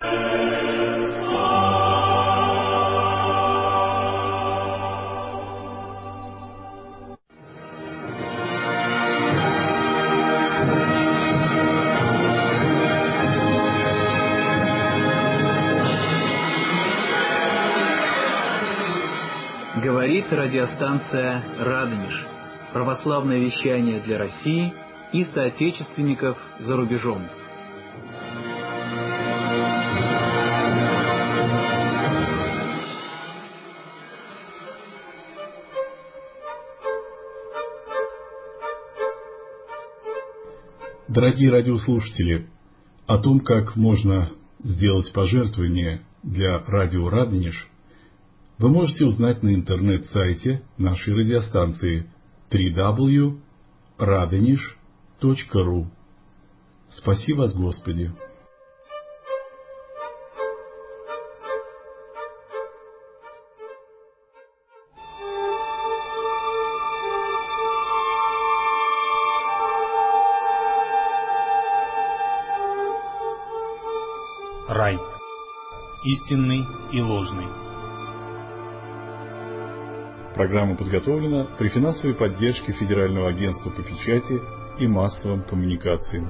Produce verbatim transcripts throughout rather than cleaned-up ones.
Говорит радиостанция «Радонеж». Православное вещание для России и соотечественников за рубежом. Дорогие радиослушатели, о том, как можно сделать пожертвование для радио «Радонеж», вы можете узнать на интернет-сайте нашей радиостанции дабл ю дабл ю дабл ю точка радонеж точка ру. Спаси вас, Господи! Рай. Истинный и ложный. Программа подготовлена при финансовой поддержке Федерального агентства по печати и массовым коммуникациям.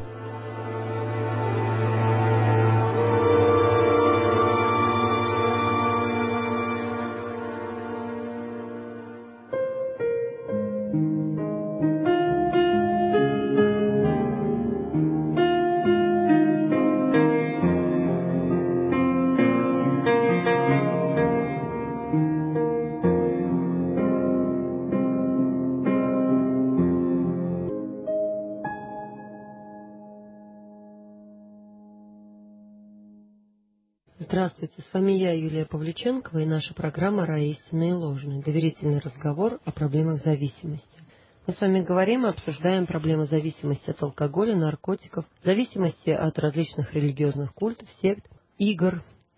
Здравствуйте, с вами я, Юлия Павлюченкова, и наша программа «Рай, истинный и ложный», доверительный разговор о проблемах зависимости. Мы с вами говорим и обсуждаем проблемы зависимости от алкоголя, наркотиков, зависимости от различных религиозных культов, сект, игр.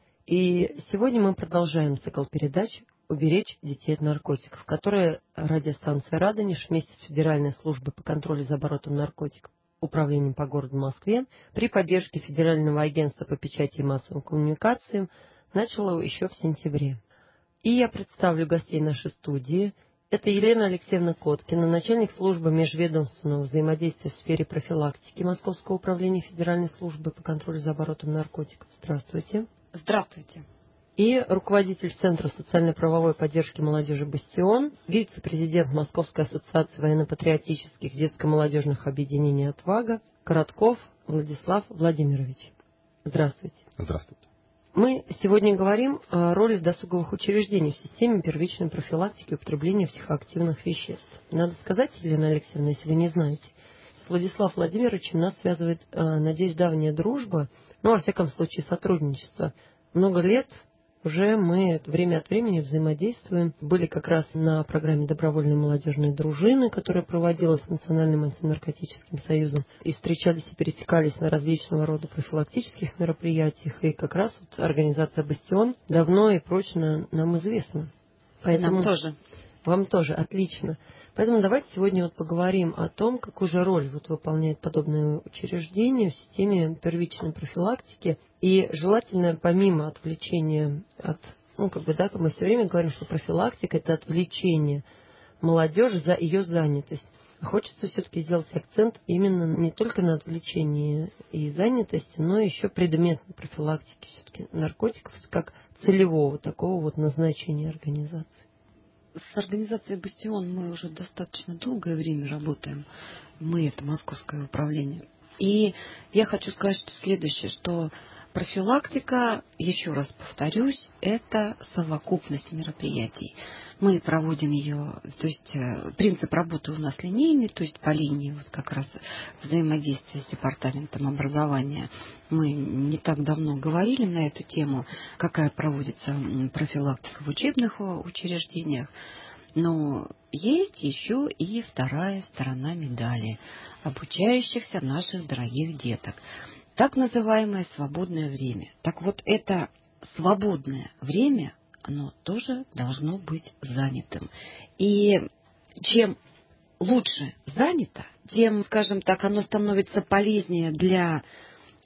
И сегодня мы продолжаем цикл передач «Уберечь детей от наркотиков», которые радиостанция «Радонеж» вместе с Федеральной службой по контролю за оборотом наркотиков, Управлением по городу Москве, при поддержке Федерального агентства по печати и массовым коммуникациям начала еще в сентябре. И я представлю гостей нашей студии. Это Елена Алексеевна Коткина, начальник службы межведомственного взаимодействия в сфере профилактики Московского управления Федеральной службы по контролю за оборотом наркотиков. Здравствуйте. Здравствуйте. И руководитель Центра социально-правовой поддержки молодежи «Бастион», вице-президент Московской ассоциации военно-патриотических детско-молодежных объединений «Отвага» Коротков Владислав Владимирович. Здравствуйте. Здравствуйте. Мы сегодня говорим о роли досуговых учреждений в системе первичной профилактики употребления психоактивных веществ. Надо сказать, Елена Алексеевна, если вы не знаете, с Владиславом Владимировичем нас связывает, надеюсь, давняя дружба, ну, во всяком случае, сотрудничество. Много лет уже мы время от времени взаимодействуем. Были как раз на программе добровольной молодежной дружины, которая проводилась Национальным антинаркотическим союзом. И встречались и пересекались на различного рода профилактических мероприятиях. И как раз вот организация «Бастион» давно и прочно нам известна. Поэтому... Нам тоже. Вам тоже, отлично. Поэтому давайте сегодня вот поговорим о том, какую же роль вот выполняет подобное учреждение в системе первичной профилактики. И желательно, помимо отвлечения от, ну, как бы, да, мы все время говорим, что профилактика – это отвлечение молодежи за ее занятость. Хочется все-таки сделать акцент именно не только на отвлечении и занятости, но еще предметной профилактики все-таки наркотиков, как целевого такого вот назначения организации. С организацией «Бастион» мы уже достаточно долгое время работаем. Мы — это Московское управление. И я хочу сказать, что следующее, что профилактика, еще раз повторюсь, это совокупность мероприятий. Мы проводим ее, то есть принцип работы у нас линейный, то есть по линии вот как раз взаимодействия с департаментом образования. Мы не так давно говорили на эту тему, какая проводится профилактика в учебных учреждениях. Но есть еще и вторая сторона медали обучающихся наших дорогих деток. Так называемое свободное время. Так вот, это свободное время, оно тоже должно быть занятым. И чем лучше занято, тем, скажем так, оно становится полезнее для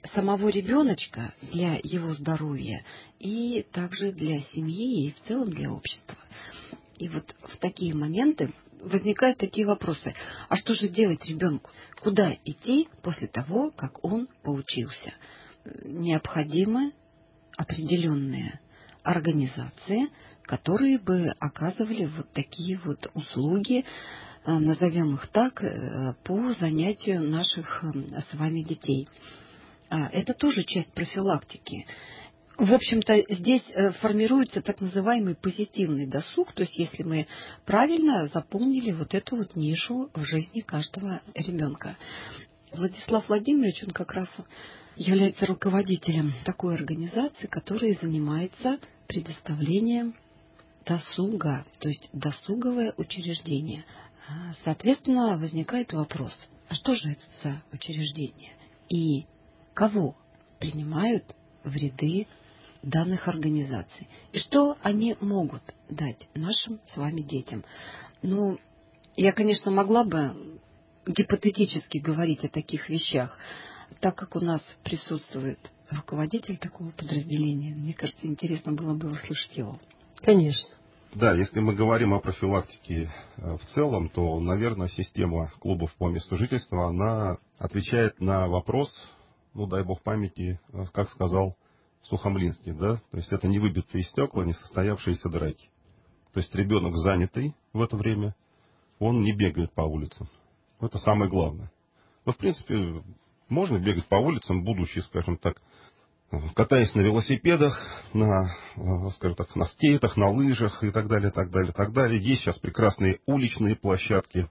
самого ребеночка, для его здоровья и также для семьи и в целом для общества. И вот в такие моменты возникают такие вопросы. А что же делать ребенку? Куда идти после того, как он поучился? Необходимы определенные организации, которые бы оказывали вот такие вот услуги, назовем их так, по занятию наших с вами детей. Это тоже часть профилактики. В общем-то, здесь формируется так называемый позитивный досуг, то есть если мы правильно заполнили вот эту вот нишу в жизни каждого ребенка. Владислав Владимирович, он как раз является руководителем такой организации, которая занимается предоставлением досуга, то есть досуговое учреждение. Соответственно, возникает вопрос, а что же это за учреждение и кого принимают в ряды данных организаций и что они могут дать нашим с вами детям? Ну, я, конечно, могла бы гипотетически говорить о таких вещах, так как у нас присутствует руководитель такого подразделения, мне кажется, интересно было бы услышать его. Конечно. Да, если мы говорим о профилактике в целом, то, наверное, система клубов по месту жительства, она отвечает на вопрос, ну, дай бог памяти, как сказал Сухомлинский, да, то есть это не выбитые стекла, не состоявшиеся драки. То есть ребенок занятый в это время, он не бегает по улицам. Это самое главное. Но, в принципе, можно бегать по улицам, будучи, скажем так, катаясь на велосипедах, на, скажем так, на скейтах, на лыжах и так далее, так далее, так далее. Есть сейчас прекрасные уличные площадки.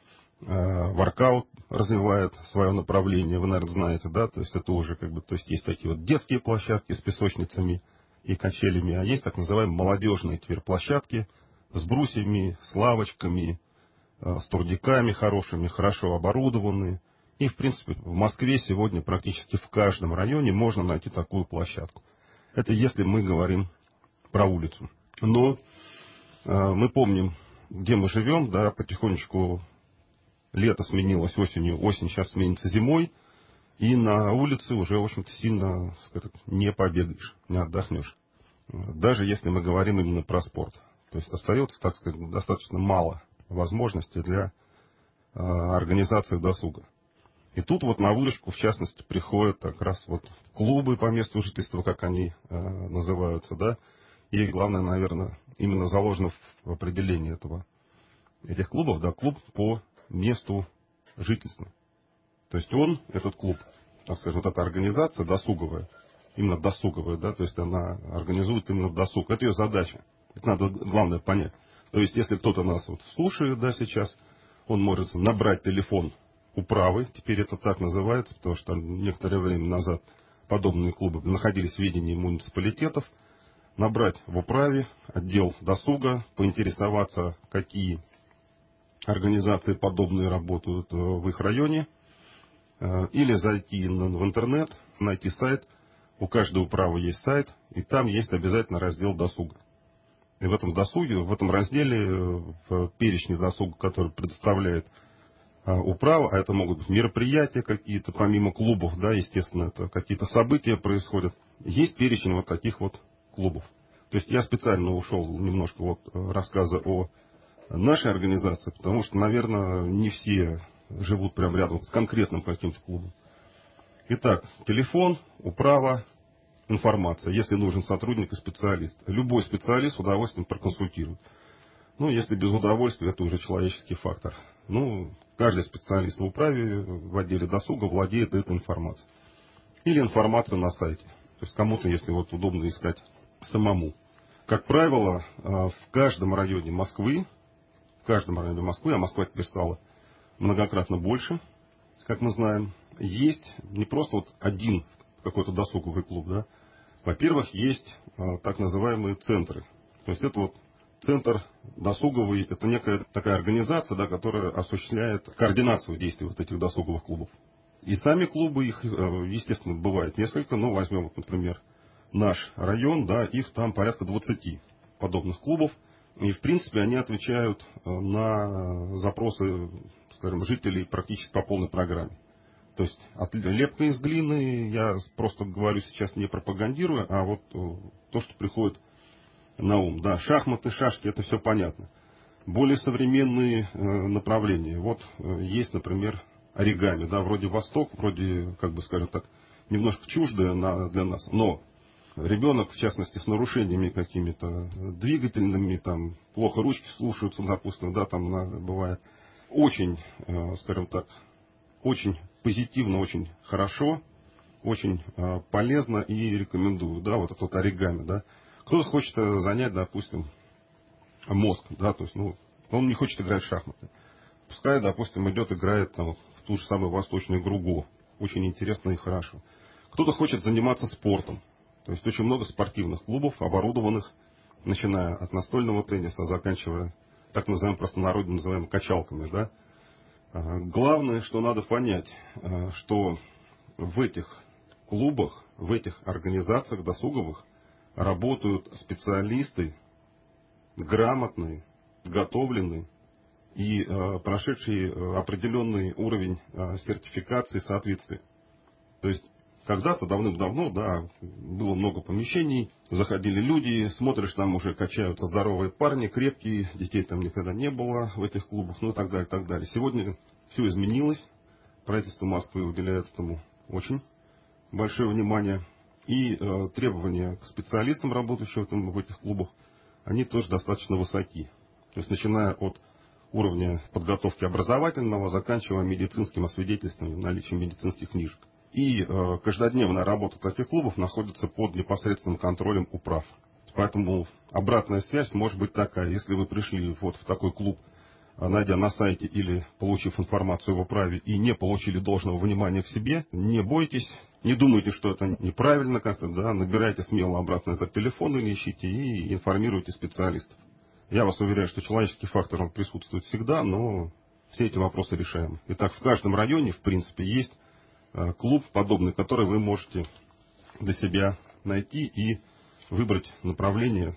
Воркаут развивает свое направление, вы, наверное, знаете, да, то есть это уже как бы, то есть есть такие вот детские площадки с песочницами и качелями, а есть так называемые молодежные теперь площадки с брусьями, с лавочками, с турниками хорошими, хорошо оборудованные. И, в принципе, в Москве сегодня практически в каждом районе можно найти такую площадку. Это если мы говорим про улицу. Но э, мы помним, где мы живем, да, потихонечку лето сменилось осенью, осень сейчас сменится зимой, и на улице уже, в общем-то, сильно, скажем, не побегаешь, не отдохнешь. Даже если мы говорим именно про спорт. То есть остается, так сказать, достаточно мало возможностей для э, организации досуга. И тут вот на выручку, в частности, приходят как раз вот клубы по месту жительства, как они э, называются, да. И главное, наверное, именно заложено в определении этого, этих клубов, да, клуб по месту жительства. То есть он, этот клуб, так скажем, вот эта организация досуговая, именно досуговая, да, то есть она организует именно досуг. Это ее задача. Это надо главное понять. То есть если кто-то нас вот слушает, да, сейчас, он может набрать телефон управы, теперь это так называется, потому что некоторое время назад подобные клубы находились в ведении муниципалитетов, набрать в управе отдел досуга, поинтересоваться, какие организации подобные работают в их районе, или зайти в интернет, найти сайт, у каждой управы есть сайт, и там есть обязательно раздел досуга. И в этом досуге, в этом разделе, в перечне досуга, который предоставляет управа, а это могут быть мероприятия какие-то, помимо клубов, да, естественно, это какие-то события происходят. Есть перечень вот таких вот клубов. То есть я специально ушел немножко от рассказа о нашей организации, потому что, наверное, не все живут прямо рядом с конкретным каким-то клубом. Итак, телефон, управа, информация, если нужен сотрудник и специалист. Любой специалист с удовольствием проконсультирует. Ну, если без удовольствия, это уже человеческий фактор. Ну, каждый специалист в управе, в отделе досуга владеет этой информацией. Или информация на сайте. То есть кому-то, если вот удобно искать самому. Как правило, в каждом районе Москвы, в каждом районе Москвы, а Москва теперь стала многократно больше, как мы знаем, есть не просто вот один какой-то досуговый клуб, да. Во-первых, есть так называемые центры. То есть это вот центр досуговый, это некая такая организация, да, которая осуществляет координацию действий вот этих досуговых клубов. И сами клубы, их, естественно, бывает несколько, но возьмем, вот, например, наш район, да, их там порядка двадцати подобных клубов. И, в принципе, они отвечают на запросы, скажем, жителей практически по полной программе. То есть от лепка из глины, я просто говорю сейчас не пропагандируя, а вот то, что приходит на ум. Да, шахматы, шашки, это все понятно. Более современные э, направления. Вот э, есть, например, оригами. Да, вроде Восток, вроде, как бы скажем так, немножко чуждое на, для нас. Но ребенок, в частности, с нарушениями какими-то двигательными, там, плохо ручки слушаются, допустим, да, там на, бывает. Очень, э, скажем так, очень позитивно, очень хорошо, очень э, полезно и рекомендую. Да, вот это вот оригами, да. Кто-то хочет занять, допустим, мозг, да, то есть, ну, он не хочет играть в шахматы. Пускай, допустим, идет, играет там, в ту же самую восточную игру Го. Очень интересно и хорошо. Кто-то хочет заниматься спортом. То есть очень много спортивных клубов, оборудованных, начиная от настольного тенниса, заканчивая так называемым простонародье называемым качалками, да. Главное, что надо понять, что в этих клубах, в этих организациях досуговых работают специалисты, грамотные, готовленные и э, прошедшие э, определенный уровень э, сертификации соответствия. То есть когда-то давным-давно, да, было много помещений, заходили люди, смотришь, там уже качаются здоровые парни, крепкие, детей там никогда не было в этих клубах, ну и так далее, так далее. Сегодня все изменилось, правительство Москвы уделяет этому очень большое внимание, и э, требования к специалистам, работающим в, этом, в этих клубах, они тоже достаточно высоки. То есть начиная от уровня подготовки образовательного, заканчивая медицинским освидетельствованием, наличием медицинских книжек. И э, каждодневная работа таких клубов находится под непосредственным контролем управ. Поэтому обратная связь может быть такая. Если вы пришли вот в такой клуб, найдя на сайте или получив информацию в управе и не получили должного внимания к себе, не бойтесь, не думайте, что это неправильно как-то, да, набирайте смело обратно этот телефон или ищите и информируйте специалистов. Я вас уверяю, что человеческий фактор он присутствует всегда, но все эти вопросы решаемы. Итак, в каждом районе, в принципе, есть э, клуб подобный, который вы можете для себя найти и выбрать направление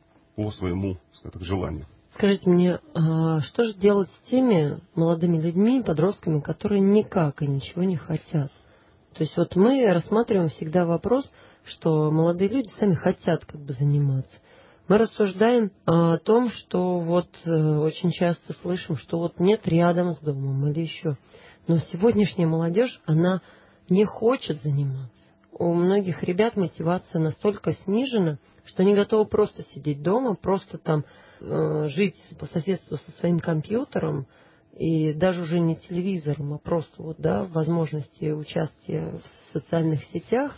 по своему, скажем так, желанию. Скажите мне, а что же делать с теми молодыми людьми, подростками, которые никак и ничего не хотят? То есть вот мы рассматриваем всегда вопрос, что молодые люди сами хотят как бы заниматься. Мы рассуждаем о том, что вот очень часто слышим, что вот нет рядом с домом или еще. Но сегодняшняя молодежь, она не хочет заниматься. У многих ребят мотивация настолько снижена, что они готовы просто сидеть дома, просто там э, жить по соседству со своим компьютером, и даже уже не телевизором, а просто вот, да, возможности участия в социальных сетях,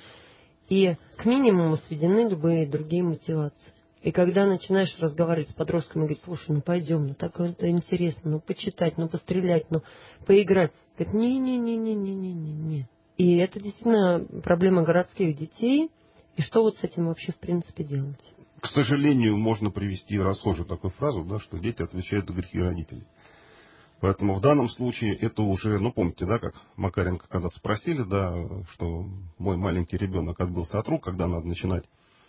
и к минимуму сведены любые другие мотивации. И когда начинаешь разговаривать с подростками, говорить: слушай, ну пойдем, ну так это интересно, ну почитать, ну пострелять, ну поиграть. Говорит: не-не-не-не-не-не-не. И это действительно проблема городских детей. И что вот с этим вообще в принципе делать? К сожалению, можно привести расхожую такую фразу, да, что дети отвечают за грехи родителей. Поэтому в данном случае это уже, ну помните, да, как Макаренко когда-то спросили, да, что мой маленький ребенок отбился от рук, когда надо начинать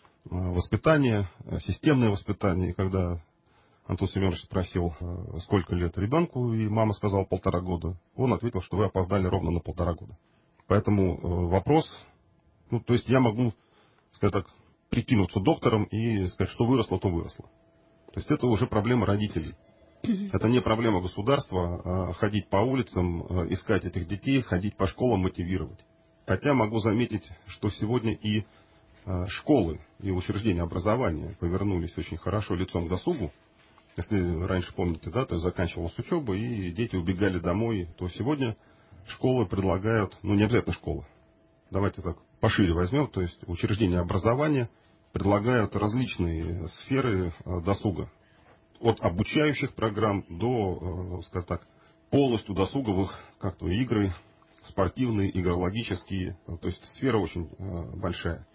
воспитание, системное воспитание. И когда Антон Семенович спросил, сколько лет ребенку, и мама сказала полтора года, он ответил, что вы опоздали ровно на полтора года. Поэтому вопрос, ну то есть я могу, скажем так, прикинуться доктором и сказать, что выросло, то выросло. То есть это уже проблема родителей. Это не проблема государства, а ходить по улицам, искать этих детей, ходить по школам, мотивировать. Хотя могу заметить, что сегодня и школы, и учреждения образования повернулись очень хорошо лицом к досугу. Если раньше помните, да, то есть заканчивалась учеба, и дети убегали домой, то сегодня школы предлагают, ну не обязательно школы, давайте так пошире возьмем, то есть учреждения образования предлагают различные сферы досуга. От обучающих программ до, скажем так, полностью досуговых, как то игры, спортивные, игрологические, то есть сфера очень большая.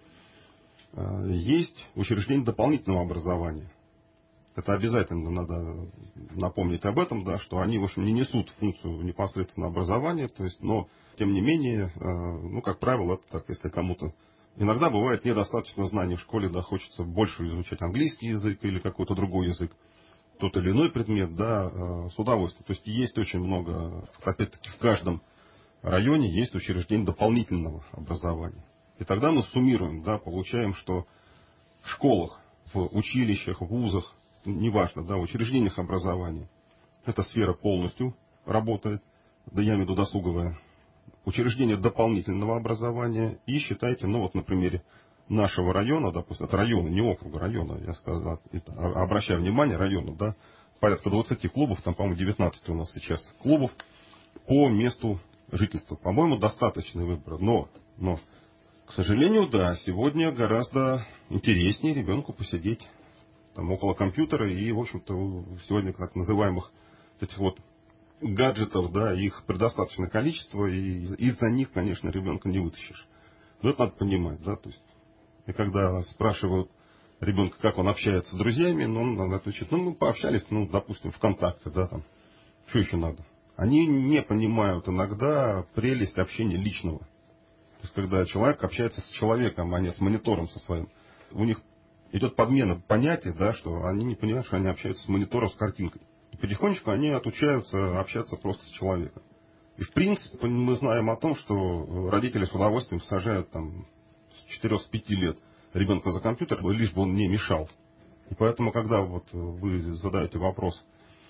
Есть учреждения дополнительного образования. Это обязательно надо напомнить об этом, да, что они, в общем, не несут функцию непосредственно образования, то есть, но, тем не менее, ну, как правило, это так, если кому-то иногда бывает недостаточно знаний в школе, да, хочется больше изучать английский язык или какой-то другой язык, тот или иной предмет, да, с удовольствием. То есть есть очень много, опять-таки, в каждом районе есть учреждение дополнительного образования. И тогда мы суммируем, да, получаем, что в школах, в училищах, в вузах, неважно, да, в учреждениях образования, эта сфера полностью работает, да я имею в виду досуговое, учреждение дополнительного образования, и считайте, ну вот на примере нашего района, допустим, это района, не округа, района, я сказал, это, обращаю внимание, района, да, порядка двадцати клубов, там, по-моему, девятнадцать у нас сейчас клубов по месту жительства. По-моему, достаточный выбор, но, но, к сожалению, да, сегодня гораздо интереснее ребенку посидеть там около компьютера, и, в общем-то, сегодня так называемых этих вот гаджетов, да, их предостаточное количество, и из-за них, конечно, ребенка не вытащишь. Но это надо понимать, да, то есть, и когда спрашивают ребенка, как он общается с друзьями, ну, он надо отвечать, ну, мы пообщались, ну, допустим, ВКонтакте, да, там, что еще надо? Они не понимают иногда прелесть общения личного. То есть, когда человек общается с человеком, а не с монитором со своим, у них идет подмена понятия, да, что они не понимают, что они общаются с монитором, с картинкой. И потихонечку они отучаются общаться просто с человеком. И в принципе мы знаем о том, что родители с удовольствием сажают там с четырёх-пяти лет ребенка за компьютер, лишь бы он не мешал. И поэтому, когда вот вы задаете вопрос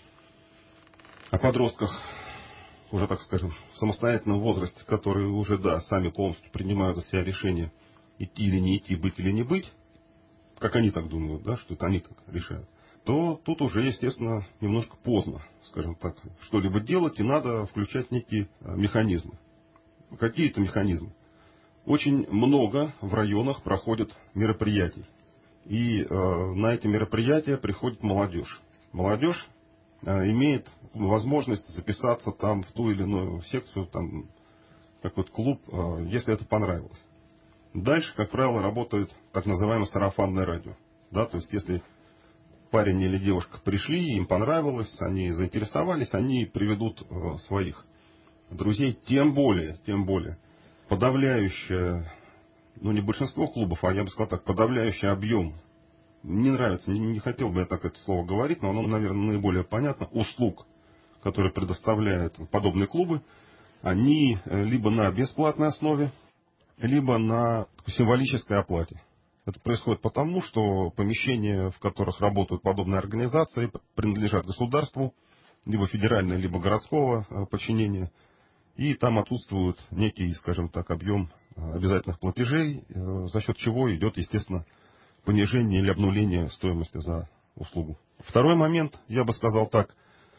о подростках, уже, так скажем, в самостоятельном возрасте, которые уже, да, сами полностью принимают за себя решение, идти или не идти, быть или не быть, как они так думают, да, что это они так решают, то тут уже, естественно, немножко поздно, скажем так, что-либо делать, и надо включать некие механизмы. Какие это механизмы? Очень много в районах проходит мероприятий. И э, на эти мероприятия приходит молодежь. Молодежь э, имеет возможность записаться там в ту или иную секцию, там, какой-то клуб, э, если это понравилось. Дальше, как правило, работает так называемое сарафанное радио. Да, то есть, если парень или девушка пришли, им понравилось, они заинтересовались, они приведут э, своих друзей, тем более, тем более, подавляющее, ну не большинство клубов, а я бы сказал так, подавляющий объем, не нравится, не, не хотел бы я так это слово говорить, но оно, наверное, наиболее понятно, услуг, которые предоставляют подобные клубы, они либо на бесплатной основе, либо на символической оплате. Это происходит потому, что помещения, в которых работают подобные организации, принадлежат государству, либо федерального, либо городского подчинения, и там отсутствует некий, скажем так, объем обязательных платежей, за счет чего идет, естественно, понижение или обнуление стоимости за услугу. Второй момент, я бы сказал так,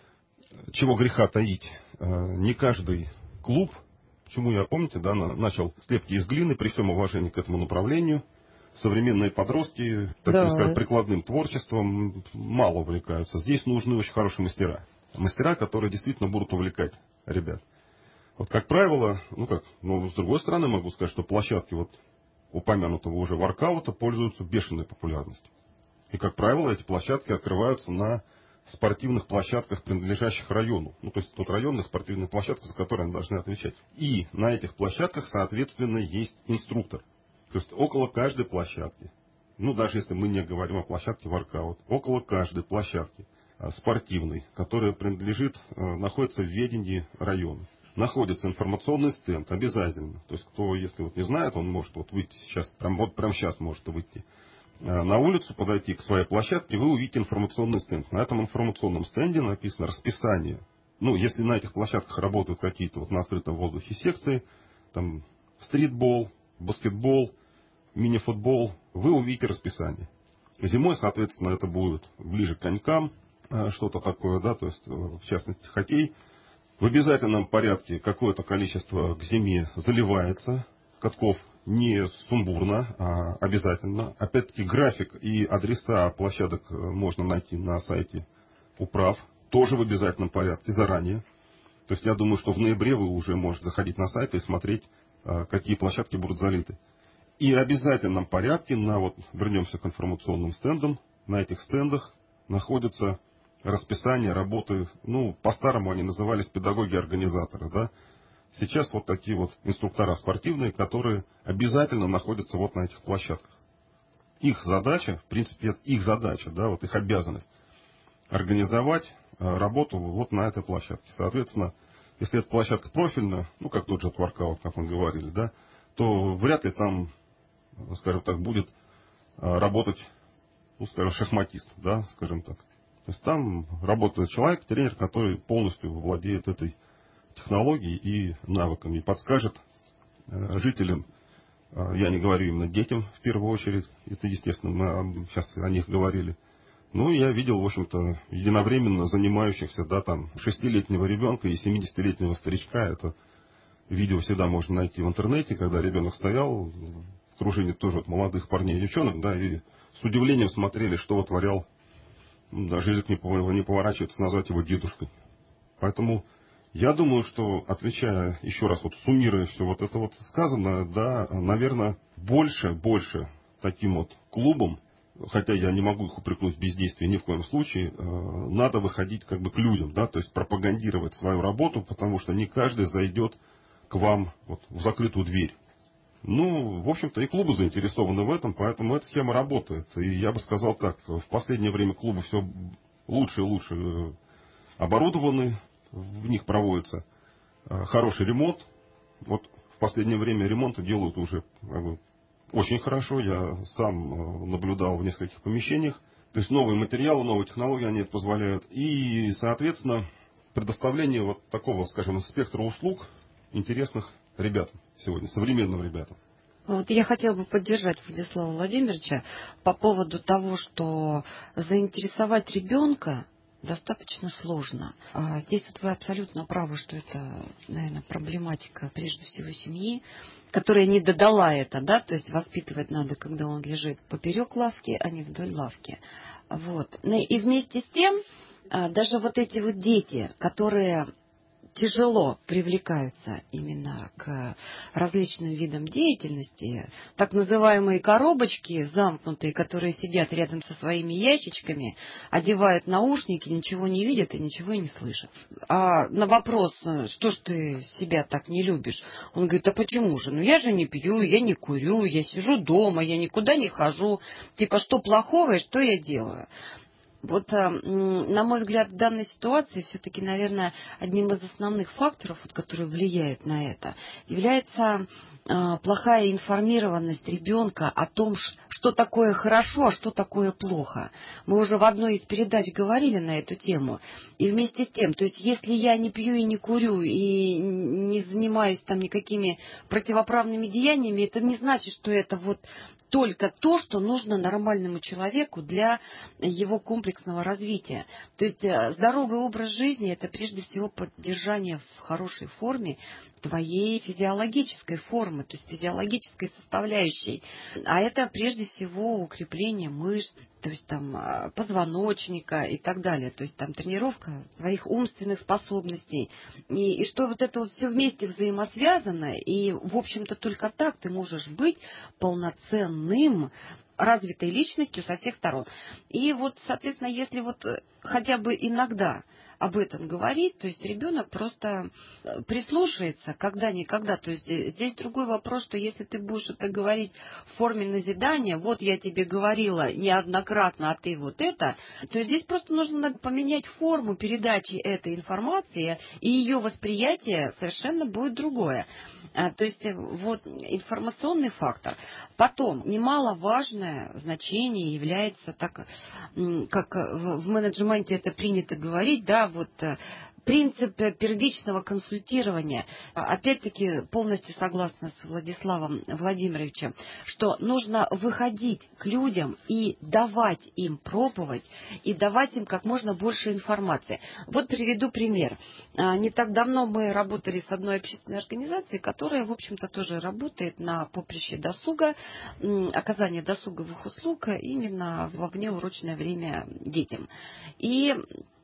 чего греха таить, не каждый клуб, почему я, помните, да, начал слепки из глины, при всем уважении к этому направлению, современные подростки, так да. сказать, прикладным творчеством мало увлекаются. Здесь нужны очень хорошие мастера. Мастера, которые действительно будут увлекать ребят. Вот, как правило, ну как, но с другой стороны могу сказать, что площадки вот упомянутого уже воркаута пользуются бешеной популярностью. И, как правило, эти площадки открываются на спортивных площадках, принадлежащих району. Ну, то есть, тут районные спортивные площадки, за которые они должны отвечать. И на этих площадках, соответственно, есть инструктор. То есть, около каждой площадки, ну, даже если мы не говорим о площадке воркаут, около каждой площадки спортивной, которая принадлежит, находится в ведении района, находится информационный стенд обязательно. То есть, кто, если вот не знает, он может вот выйти сейчас, прям, вот прямо сейчас может выйти на улицу, подойти к своей площадке, вы увидите информационный стенд. На этом информационном стенде написано расписание. Ну, если на этих площадках работают какие-то вот на открытом воздухе секции, там стритбол, баскетбол, мини-футбол, вы увидите расписание. Зимой, соответственно, это будет ближе к конькам, что-то такое, да, то есть, в частности, хоккей. В обязательном порядке какое-то количество к зиме заливается, с катков не сумбурно, а обязательно. Опять-таки, график и адреса площадок можно найти на сайте управ, тоже в обязательном порядке, заранее. То есть, я думаю, что в ноябре вы уже можете заходить на сайт и смотреть, какие площадки будут залиты. И в обязательном порядке, на вот, вернемся к информационным стендам, на этих стендах находится расписание работы, ну, по-старому они назывались педагоги-организаторы, да. Сейчас вот такие вот инструктора спортивные, которые обязательно находятся вот на этих площадках. Их задача, в принципе, это их задача, да, вот их обязанность, организовать работу вот на этой площадке. Соответственно, если эта площадка профильная, ну, как тот же Workout, как мы говорили, да, то вряд ли там, скажем так, будет работать, ну, скажем, шахматист, да, скажем так. То есть там работает человек, тренер, который полностью владеет этой технологией и навыками, и подскажет жителям, я не говорю именно детям в первую очередь, это естественно, мы сейчас о них говорили. Ну, я видел, в общем-то, единовременно занимающихся, да, там, шестилетнего ребенка и семидесятилетнего старичка. Это видео всегда можно найти в интернете, когда ребенок стоял в окружении тоже вот молодых парней и девчонок, да, и с удивлением смотрели, что вытворял, даже язык не поворачивается назвать его дедушкой. Поэтому я думаю, что, отвечая еще раз, вот суммируя все вот это вот сказанное, да, наверное, больше, больше таким вот клубам, хотя я не могу их упрекнуть в бездействии ни в коем случае, надо выходить как бы к людям, да, то есть пропагандировать свою работу, потому что не каждый зайдет к вам вот в закрытую дверь. Ну, в общем-то, и клубы заинтересованы в этом, поэтому эта схема работает. И я бы сказал так, в последнее время клубы все лучше и лучше оборудованы, в них проводится хороший ремонт. Вот в последнее время ремонты делают уже очень хорошо. Я сам наблюдал в нескольких помещениях. То есть новые материалы, новые технологии они это позволяют. И, соответственно, предоставление вот такого, скажем, спектра услуг интересных ребятам сегодня, современным ребятам. Вот я хотела бы поддержать Владислава Владимировича по поводу того, что заинтересовать ребенка достаточно сложно. А здесь вот вы абсолютно правы, что это, наверное, проблематика прежде всего семьи, которая не додала это, да, то есть воспитывать надо, когда он лежит поперек лавки, а не вдоль лавки. Вот. И вместе с тем, даже вот эти вот дети, которые тяжело привлекаются именно к различным видам деятельности, так называемые коробочки замкнутые, которые сидят рядом со своими ящичками, одевают наушники, ничего не видят и ничего не слышат. А на вопрос, что ж ты себя так не любишь, он говорит, а почему же? Ну я же не пью, я не курю, я сижу дома, я никуда не хожу. Типа, что плохого и что я делаю? Вот, на мой взгляд, в данной ситуации все-таки, наверное, одним из основных факторов, вот, которые влияют на это, является э, плохая информированность ребенка о том, что такое хорошо, а что такое плохо. Мы уже в одной из передач говорили на эту тему. И вместе с тем, то есть если я не пью и не курю, и не занимаюсь там никакими противоправными деяниями, это не значит, что это вот только то, что нужно нормальному человеку для его комплексного развития. То есть здоровый образ жизни – это прежде всего поддержание в хорошей форме твоей физиологической формы, то есть физиологической составляющей. А это прежде всего укрепление мышц, то есть там позвоночника и так далее. То есть там тренировка твоих умственных способностей. И, и что вот это вот все вместе взаимосвязано, и, в общем-то, только так ты можешь быть полноценным, развитой личностью со всех сторон. И вот, соответственно, если вот хотя бы иногда об этом говорить, то есть ребенок просто прислушается когда-никогда. То есть здесь другой вопрос, что если ты будешь это говорить в форме назидания, вот я тебе говорила неоднократно, а ты вот это, то здесь просто нужно поменять форму передачи этой информации, и ее восприятие совершенно будет другое. То есть вот информационный фактор. Потом немаловажное значение является, так как в менеджменте это принято говорить, да, вот принцип первичного консультирования. Опять-таки полностью согласна с Владиславом Владимировичем, что нужно выходить к людям и давать им пробовать, и давать им как можно больше информации. Вот приведу пример. Не так давно мы работали с одной общественной организацией, которая, в общем-то, тоже работает на поприще досуга, оказания досуговых услуг именно во внеурочное время детям. И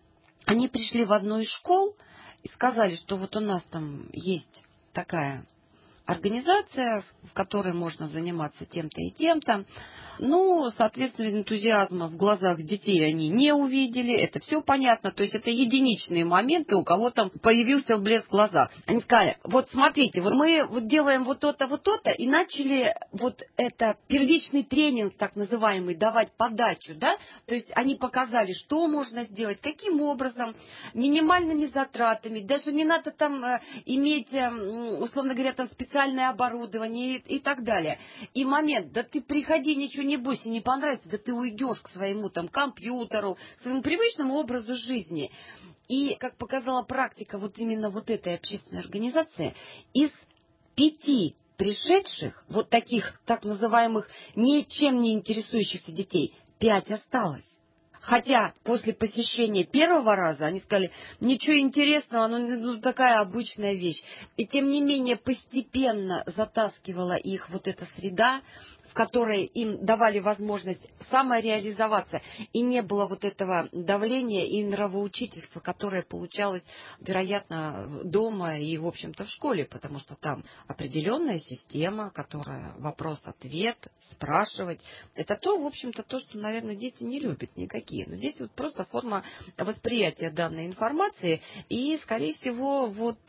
они пришли в одну из школ и сказали, что вот у нас там есть такая организация, в которой можно заниматься тем-то и тем-то. Ну, соответственно, энтузиазма в глазах детей они не увидели, это все понятно, то есть это единичные моменты, у кого там появился блеск в глазах. Они сказали, вот смотрите, вот мы вот делаем вот то-то, вот то-то, и начали вот это первичный тренинг, так называемый, давать подачу, да, то есть они показали, что можно сделать, каким образом, минимальными затратами, даже не надо там э, иметь, э, условно говоря, там специальное оборудование и, и так далее. И момент, да ты приходи, ничего не бойся, не понравится, да ты уйдешь к своему там компьютеру, к своему привычному образу жизни. И, как показала практика вот именно вот этой общественной организации, из пяти пришедших, вот таких так называемых ничем не интересующихся детей, пять осталось. Хотя после посещения первого раза они сказали, ничего интересного, ну, ну такая обычная вещь. И тем не менее постепенно затаскивала их вот эта среда, в которой им давали возможность самореализоваться. И не было вот этого давления и нравоучительства, которое получалось, вероятно, дома и, в общем-то, в школе, потому что там определенная система, которая вопрос-ответ, спрашивать. Это то, в общем-то, то, что, наверное, дети не любят никакие. Но здесь вот просто форма восприятия данной информации. И, скорее всего, вот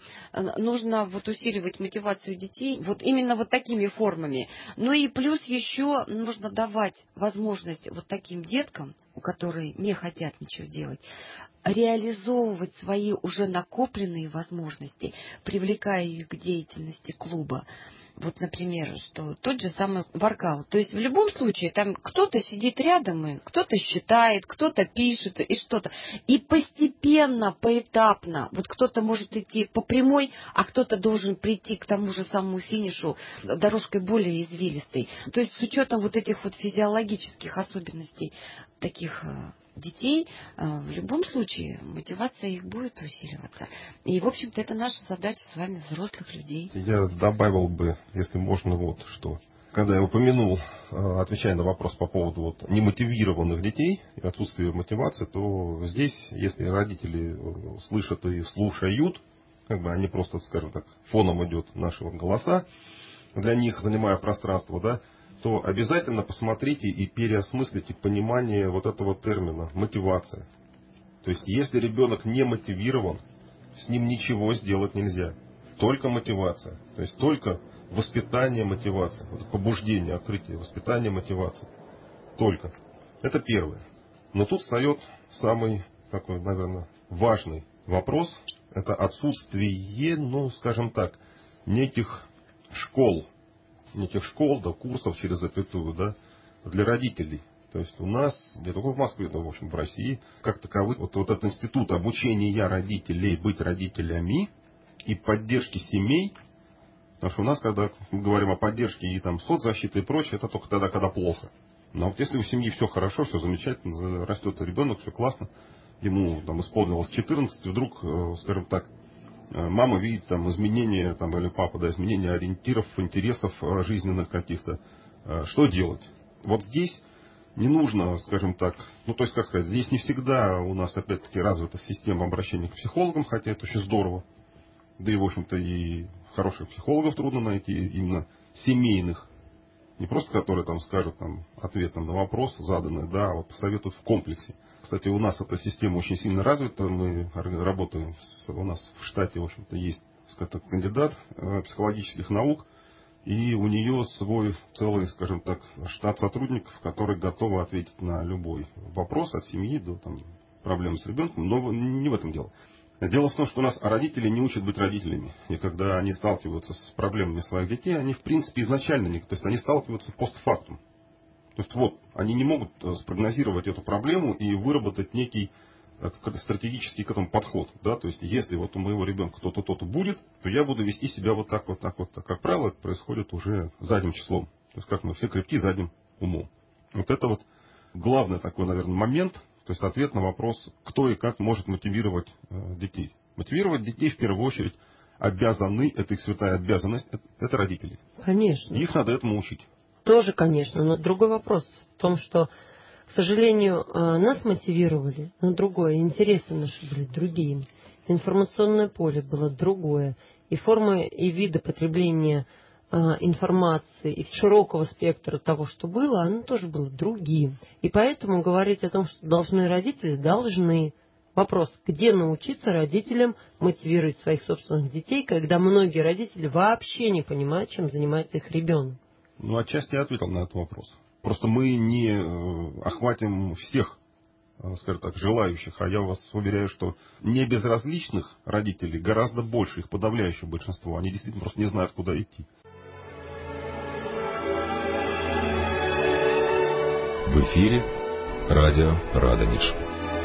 нужно вот усиливать мотивацию детей вот именно вот такими формами. Ну и плюс еще нужно давать возможность вот таким деткам, у которых не хотят ничего делать, реализовывать свои уже накопленные возможности, привлекая их к деятельности клуба. Вот, например, что тот же самый воркаут. То есть в любом случае там кто-то сидит рядом, и кто-то считает, кто-то пишет и что-то. И постепенно, поэтапно, вот кто-то может идти по прямой, а кто-то должен прийти к тому же самому финишу дорожкой более извилистой. То есть с учетом вот этих вот физиологических особенностей таких детей, в любом случае мотивация их будет усиливаться. И, в общем-то, это наша задача с вами, взрослых людей. Я добавил бы, если можно, вот что. Когда я упомянул, отвечая на вопрос по поводу вот немотивированных детей и отсутствия мотивации, то здесь, если родители слышат и слушают, как бы они просто, скажем так, фоном идет наши вот голоса, для них занимая пространство, да, то обязательно посмотрите и переосмыслите понимание вот этого термина мотивация. То есть, если ребенок не мотивирован, с ним ничего сделать нельзя. Только мотивация. То есть, только воспитание мотивации. Вот побуждение, открытие, воспитание мотивации. Только. Это первое. Но тут встает самый такой, наверное, важный вопрос. Это отсутствие, ну, скажем так, неких школ. неких школ, да, курсов через запятую, да, для родителей. То есть у нас, не только в Москве, но в общем в России, как таковой, вот, вот этот институт обучения родителей быть родителями и поддержки семей, потому что у нас, когда мы говорим о поддержке и там соцзащиты и прочее, это только тогда, когда плохо. Но вот если у семьи все хорошо, все замечательно, растет ребенок, все классно, ему там исполнилось четырнадцать, и вдруг, скажем так, мама видит там изменения, там, или папа, да, изменения ориентиров, интересов жизненных каких-то. Что делать? Вот здесь не нужно, скажем так, ну, то есть, как сказать, здесь не всегда у нас, опять-таки, развита система обращения к психологам, хотя это очень здорово. Да и, в общем-то, и хороших психологов трудно найти, именно семейных. Не просто, которые там скажут там, ответ там, на вопрос заданный, да, а вот посоветуют в комплексе. Кстати, у нас эта система очень сильно развита. Мы работаем, с, у нас в штате, в общем-то, есть скажем, кандидат э, психологических наук. И у нее свой целый, скажем так, штат сотрудников, которые готовы ответить на любой вопрос от семьи до там, проблем с ребенком. Но не в этом дело. Дело в том, что у нас родители не учат быть родителями. И когда они сталкиваются с проблемами своих детей, они в принципе изначально не... То есть они сталкиваются постфактум. То есть вот, они не могут спрогнозировать эту проблему и выработать некий так сказать, стратегический к этому подход. Да? То есть если вот у моего ребенка то-то, то-то будет, то я буду вести себя вот так, вот так, вот так. Как правило, это происходит уже задним числом. То есть как мы все крепки задним умом. Вот это вот главный такой, наверное, момент. То есть ответ на вопрос, кто и как может мотивировать э, детей. Мотивировать детей в первую очередь обязаны, это их святая обязанность, это, это родители. Конечно. Их надо этому учить. Тоже, конечно, но другой вопрос в том, что, к сожалению, нас мотивировали на другое, интересы наши были другие, информационное поле было другое, и формы и виды потребления э, информации и широкого спектра того, что было, оно тоже было другим. И поэтому говорить о том, что должны родители, должны. Вопрос, где научиться родителям мотивировать своих собственных детей, когда многие родители вообще не понимают, чем занимается их ребенок? Ну, отчасти я ответил на этот вопрос. Просто мы не охватим всех, скажем так, желающих, а я вас уверяю, что не безразличных родителей гораздо больше, их подавляющее большинство. Они действительно просто не знают, куда идти. В эфире радио Радонеж.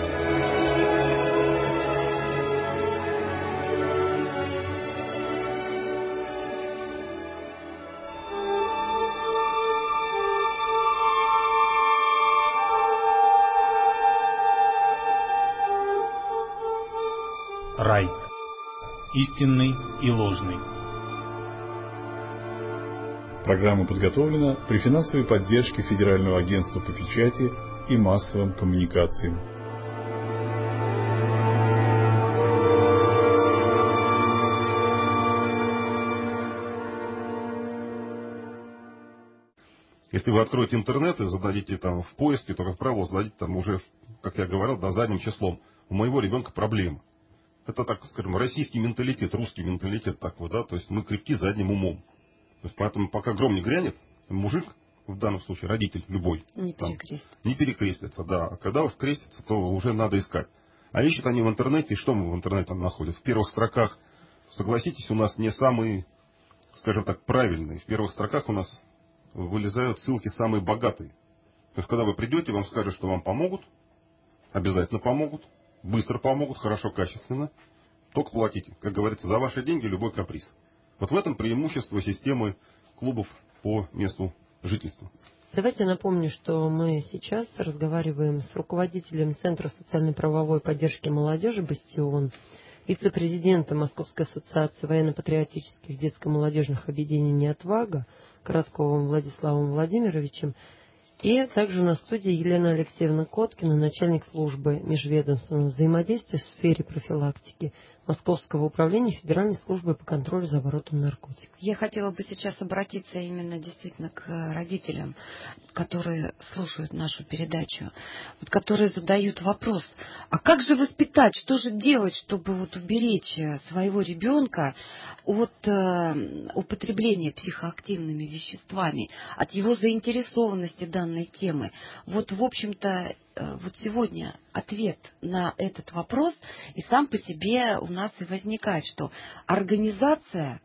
Райт. Истинный и ложный. Программа подготовлена при финансовой поддержке Федерального агентства по печати и массовым коммуникациям. Если вы откроете интернет и зададите там в поиске, то, как правило, зададите там уже, как я говорил, да, задним числом. У моего ребенка проблемы. Это, так скажем, российский менталитет, русский менталитет такой, да, то есть мы крепки задним умом. То есть поэтому пока гром не грянет, мужик, в данном случае родитель любой, не, там, перекрестится. не перекрестится, да. А когда уж крестится, то уже надо искать. А ищут они в интернете, и что мы в интернете там находим? В первых строках, согласитесь, у нас не самые, скажем так, правильные. В первых строках у нас вылезают ссылки самые богатые. То есть когда вы придете, вам скажут, что вам помогут, обязательно помогут. Быстро помогут, хорошо, качественно. Только платите. Как говорится, за ваши деньги любой каприз. Вот в этом преимущество системы клубов по месту жительства. Давайте напомню, что мы сейчас разговариваем с руководителем Центра социально-правовой поддержки молодежи «Бастион», вице-президентом Московской ассоциации военно-патриотических детско-молодежных объединений «Отвага» Коротковым Владиславом Владимировичем. И также на студии Елена Алексеевна Коткина, начальник службы межведомственного взаимодействия в сфере профилактики Московского управления Федеральной службы по контролю за оборотом наркотиков. Я хотела бы сейчас обратиться именно действительно к родителям, которые слушают нашу передачу, вот, которые задают вопрос, а как же воспитать, что же делать, чтобы вот уберечь своего ребенка от э, употребления психоактивными веществами, от его заинтересованности данной темы. Вот, в общем-то, вот сегодня ответ на этот вопрос, и сам по себе у нас и возникает, что организация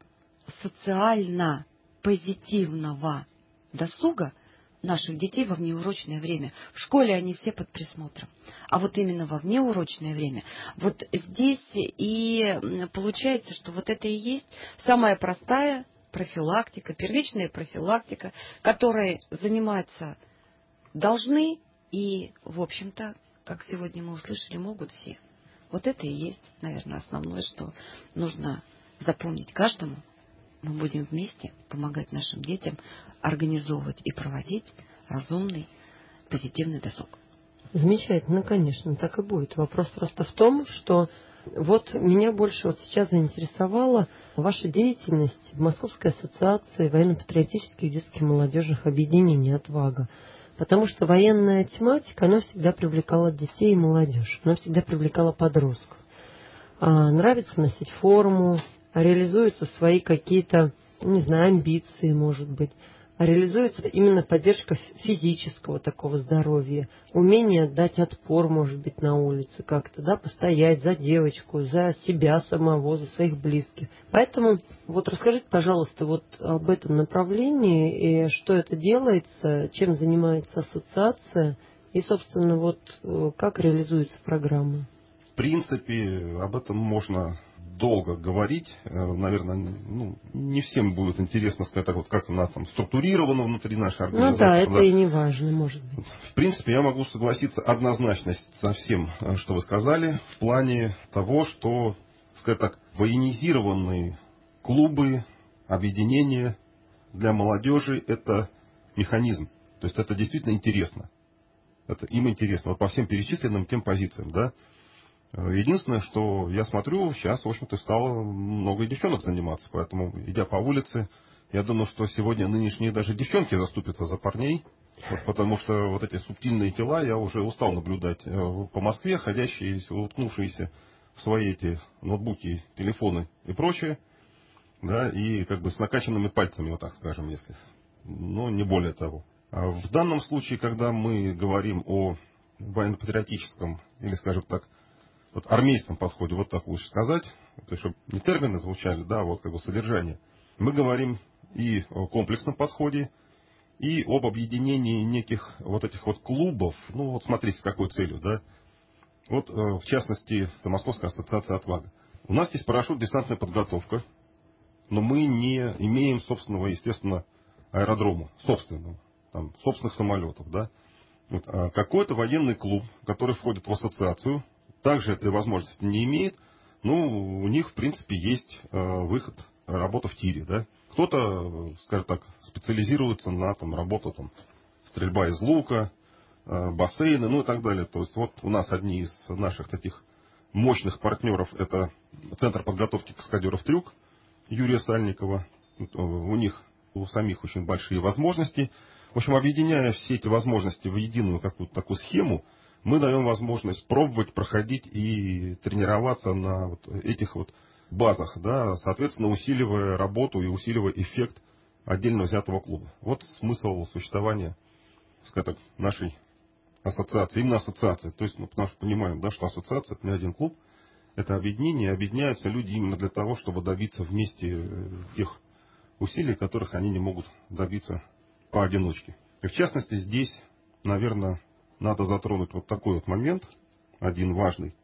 социально позитивного досуга наших детей во внеурочное время. В школе они все под присмотром. А вот именно во внеурочное время, вот здесь и получается, что вот это и есть самая простая профилактика, первичная профилактика, которой заниматься должны и, в общем-то, как сегодня мы услышали, могут все. Вот это и есть, наверное, основное, что нужно запомнить каждому. Мы будем вместе помогать нашим детям организовывать и проводить разумный, позитивный досуг. Замечательно, конечно, так и будет. Вопрос просто в том, что вот меня больше вот сейчас заинтересовала ваша деятельность в Московской ассоциации военно-патриотических детских и молодежных объединений «Отвага». Потому что военная тематика, она всегда привлекала детей и молодежь, она всегда привлекала подростков. А, нравится носить форму, а реализуются свои какие-то, не знаю, амбиции, может быть. А реализуется именно поддержка физического такого здоровья, умение дать отпор, может быть, на улице как-то, да, постоять за девочку, за себя самого, за своих близких. Поэтому вот расскажите, пожалуйста, вот об этом направлении, и что это делается, чем занимается ассоциация, и, собственно, вот как реализуется программа. В принципе, об этом можно долго говорить, наверное, ну, не всем будет интересно сказать, так вот, как она там структурирована внутри нашей организации. Ну да, это да. И не важно, может быть. В принципе, я могу согласиться однозначно со всем, что вы сказали, в плане того, что, скажем так, военизированные клубы, объединения для молодежи – это механизм. То есть это действительно интересно. Это им интересно. Вот по всем перечисленным тем позициям, да. Единственное, что я смотрю, сейчас, в общем-то, стало много девчонок заниматься, поэтому, идя по улице, я думаю, что сегодня нынешние даже девчонки заступятся за парней, вот, потому что вот эти субтильные тела я уже устал наблюдать по Москве, ходящие, уткнувшиеся в свои эти ноутбуки, телефоны и прочее, да, и как бы с накачанными пальцами, вот так скажем, если, но не более того. А в данном случае, когда мы говорим о военно-патриотическом, или, скажем так, вот армейском подходе, вот так лучше сказать, то есть, чтобы не термины звучали, да, а вот как бы содержание. Мы говорим и о комплексном подходе, и об объединении неких вот этих вот клубов. Ну, вот смотрите, с какой целью, да. Вот, в частности, Московская ассоциация «Отвага». У нас есть парашют-десантная подготовка, но мы не имеем собственного, естественно, аэродрома, собственного, там, собственных самолетов, да. Вот, а какой-то военный клуб, который входит в ассоциацию, также этой возможности не имеет, ну, у них, в принципе, есть э, выход, работа в тире, да. Кто-то, скажем так, специализируется на там, работу, там, стрельба из лука, э, бассейны, ну и так далее. То есть вот у нас одни из наших таких мощных партнеров — это Центр подготовки каскадеров «Трюк» Юрия Сальникова. У них, у самих очень большие возможности. В общем, объединяя все эти возможности в единую какую-то такую схему, мы даем возможность пробовать, проходить и тренироваться на вот этих вот базах, да, соответственно, усиливая работу и усиливая эффект отдельно взятого клуба. Вот смысл существования, скажем так, нашей ассоциации, именно ассоциации. То есть мы потому что понимаем, да, что ассоциация — это не один клуб, это объединение, объединяются люди именно для того, чтобы добиться вместе тех усилий, которых они не могут добиться поодиночке. И в частности, здесь, наверное, надо затронуть вот такой вот момент, один важный.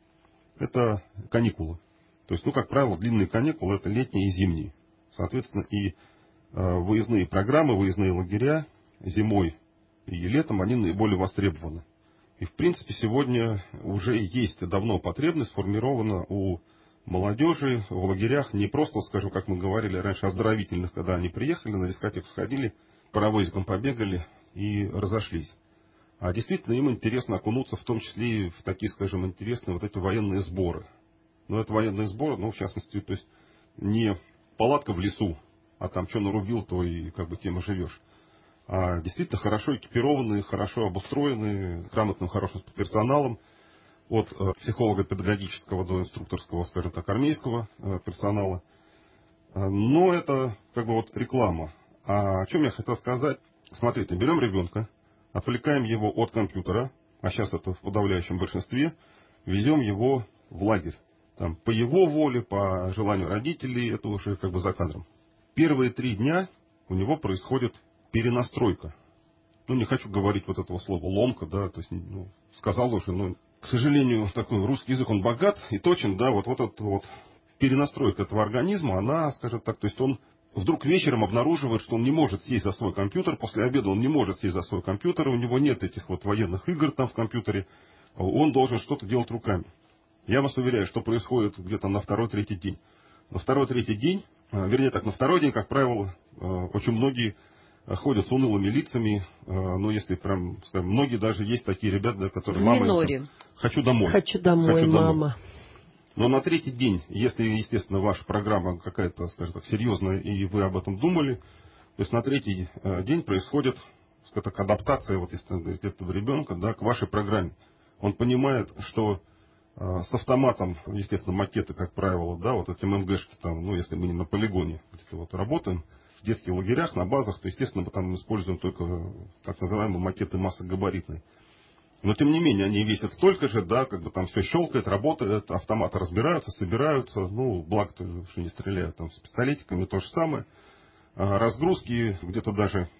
Это каникулы. То есть, ну, как правило, длинные каникулы — это летние и зимние. Соответственно, и э, выездные программы, выездные лагеря зимой и летом, они наиболее востребованы. И, в принципе, сегодня уже есть давно потребность сформирована у молодежи в лагерях, не просто, скажем, как мы говорили раньше, оздоровительных, когда они приехали, на дискотеку сходили, паровозиком побегали и разошлись. А действительно им интересно окунуться в том числе и в такие, скажем, интересные вот эти военные сборы. Но это военные сборы, ну, в частности, то есть не палатка в лесу, а там что нарубил, то и как бы тем и живешь. А действительно хорошо экипированные, хорошо обустроенные, грамотным, хорошим персоналом, от э, психолого-педагогического до инструкторского, скажем так, армейского э, персонала. Но это как бы вот реклама. А о чем я хотел сказать? Смотрите, берем ребенка, отвлекаем его от компьютера, а сейчас это в подавляющем большинстве, везем его в лагерь. Там, по его воле, по желанию родителей, это уже как бы за кадром. Первые три дня у него происходит перенастройка. Ну, не хочу говорить вот этого слова ломка, да, то есть, ну, сказал уже, но, к сожалению, такой русский язык, он богат и точен, да, вот, вот эта вот перенастройка этого организма, она, скажем так, то есть он вдруг вечером обнаруживает, что он не может сесть за свой компьютер, после обеда он не может сесть за свой компьютер, у него нет этих вот военных игр там в компьютере, он должен что-то делать руками. Я вас уверяю, что происходит где-то на второй-третий день. На второй-третий день, вернее так, на второй день, как правило, очень многие ходят с унылыми лицами, ну, если прям, скажем, многие даже есть такие ребята, которые... В мама, миноре. Хочу домой. Хочу домой, Хочу мама. домой. Но на третий день, если, естественно, ваша программа какая-то, скажем так, серьезная, и вы об этом думали, то есть на третий день происходит, скажем так, адаптация вот, этого ребенка, да, к вашей программе. Он понимает, что э, с автоматом, естественно, макеты, как правило, да, вот эти эм гэ шки, там, ну, если мы не на полигоне где-то вот работаем, в детских лагерях, на базах, то, естественно, мы там используем только так называемые макеты массогабаритные. Но, тем не менее, они весят столько же, да, как бы там все щелкает, работает, автоматы разбираются, собираются, ну, благо, что не стреляют там с пистолетиками, то же самое. А разгрузки где-то даже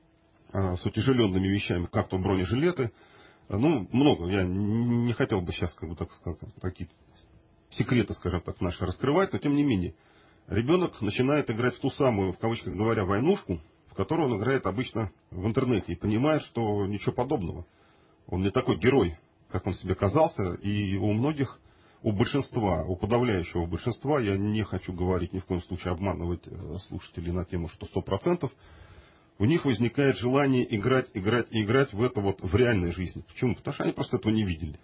а, с утяжеленными вещами, как то бронежилеты, ну, много. Я не хотел бы сейчас, как бы, так сказать, такие секреты, скажем так, наши раскрывать, но, тем не менее, ребенок начинает играть в ту самую, в кавычках говоря, войнушку, в которую он играет обычно в интернете, и понимает, что ничего подобного. Он не такой герой, как он себе казался, и у многих, у большинства, у подавляющего большинства, я не хочу говорить ни в коем случае обманывать слушателей на тему, что сто процентов, у них возникает желание играть, играть и играть в это вот в реальной жизни. Почему? Потому что они просто этого не видели.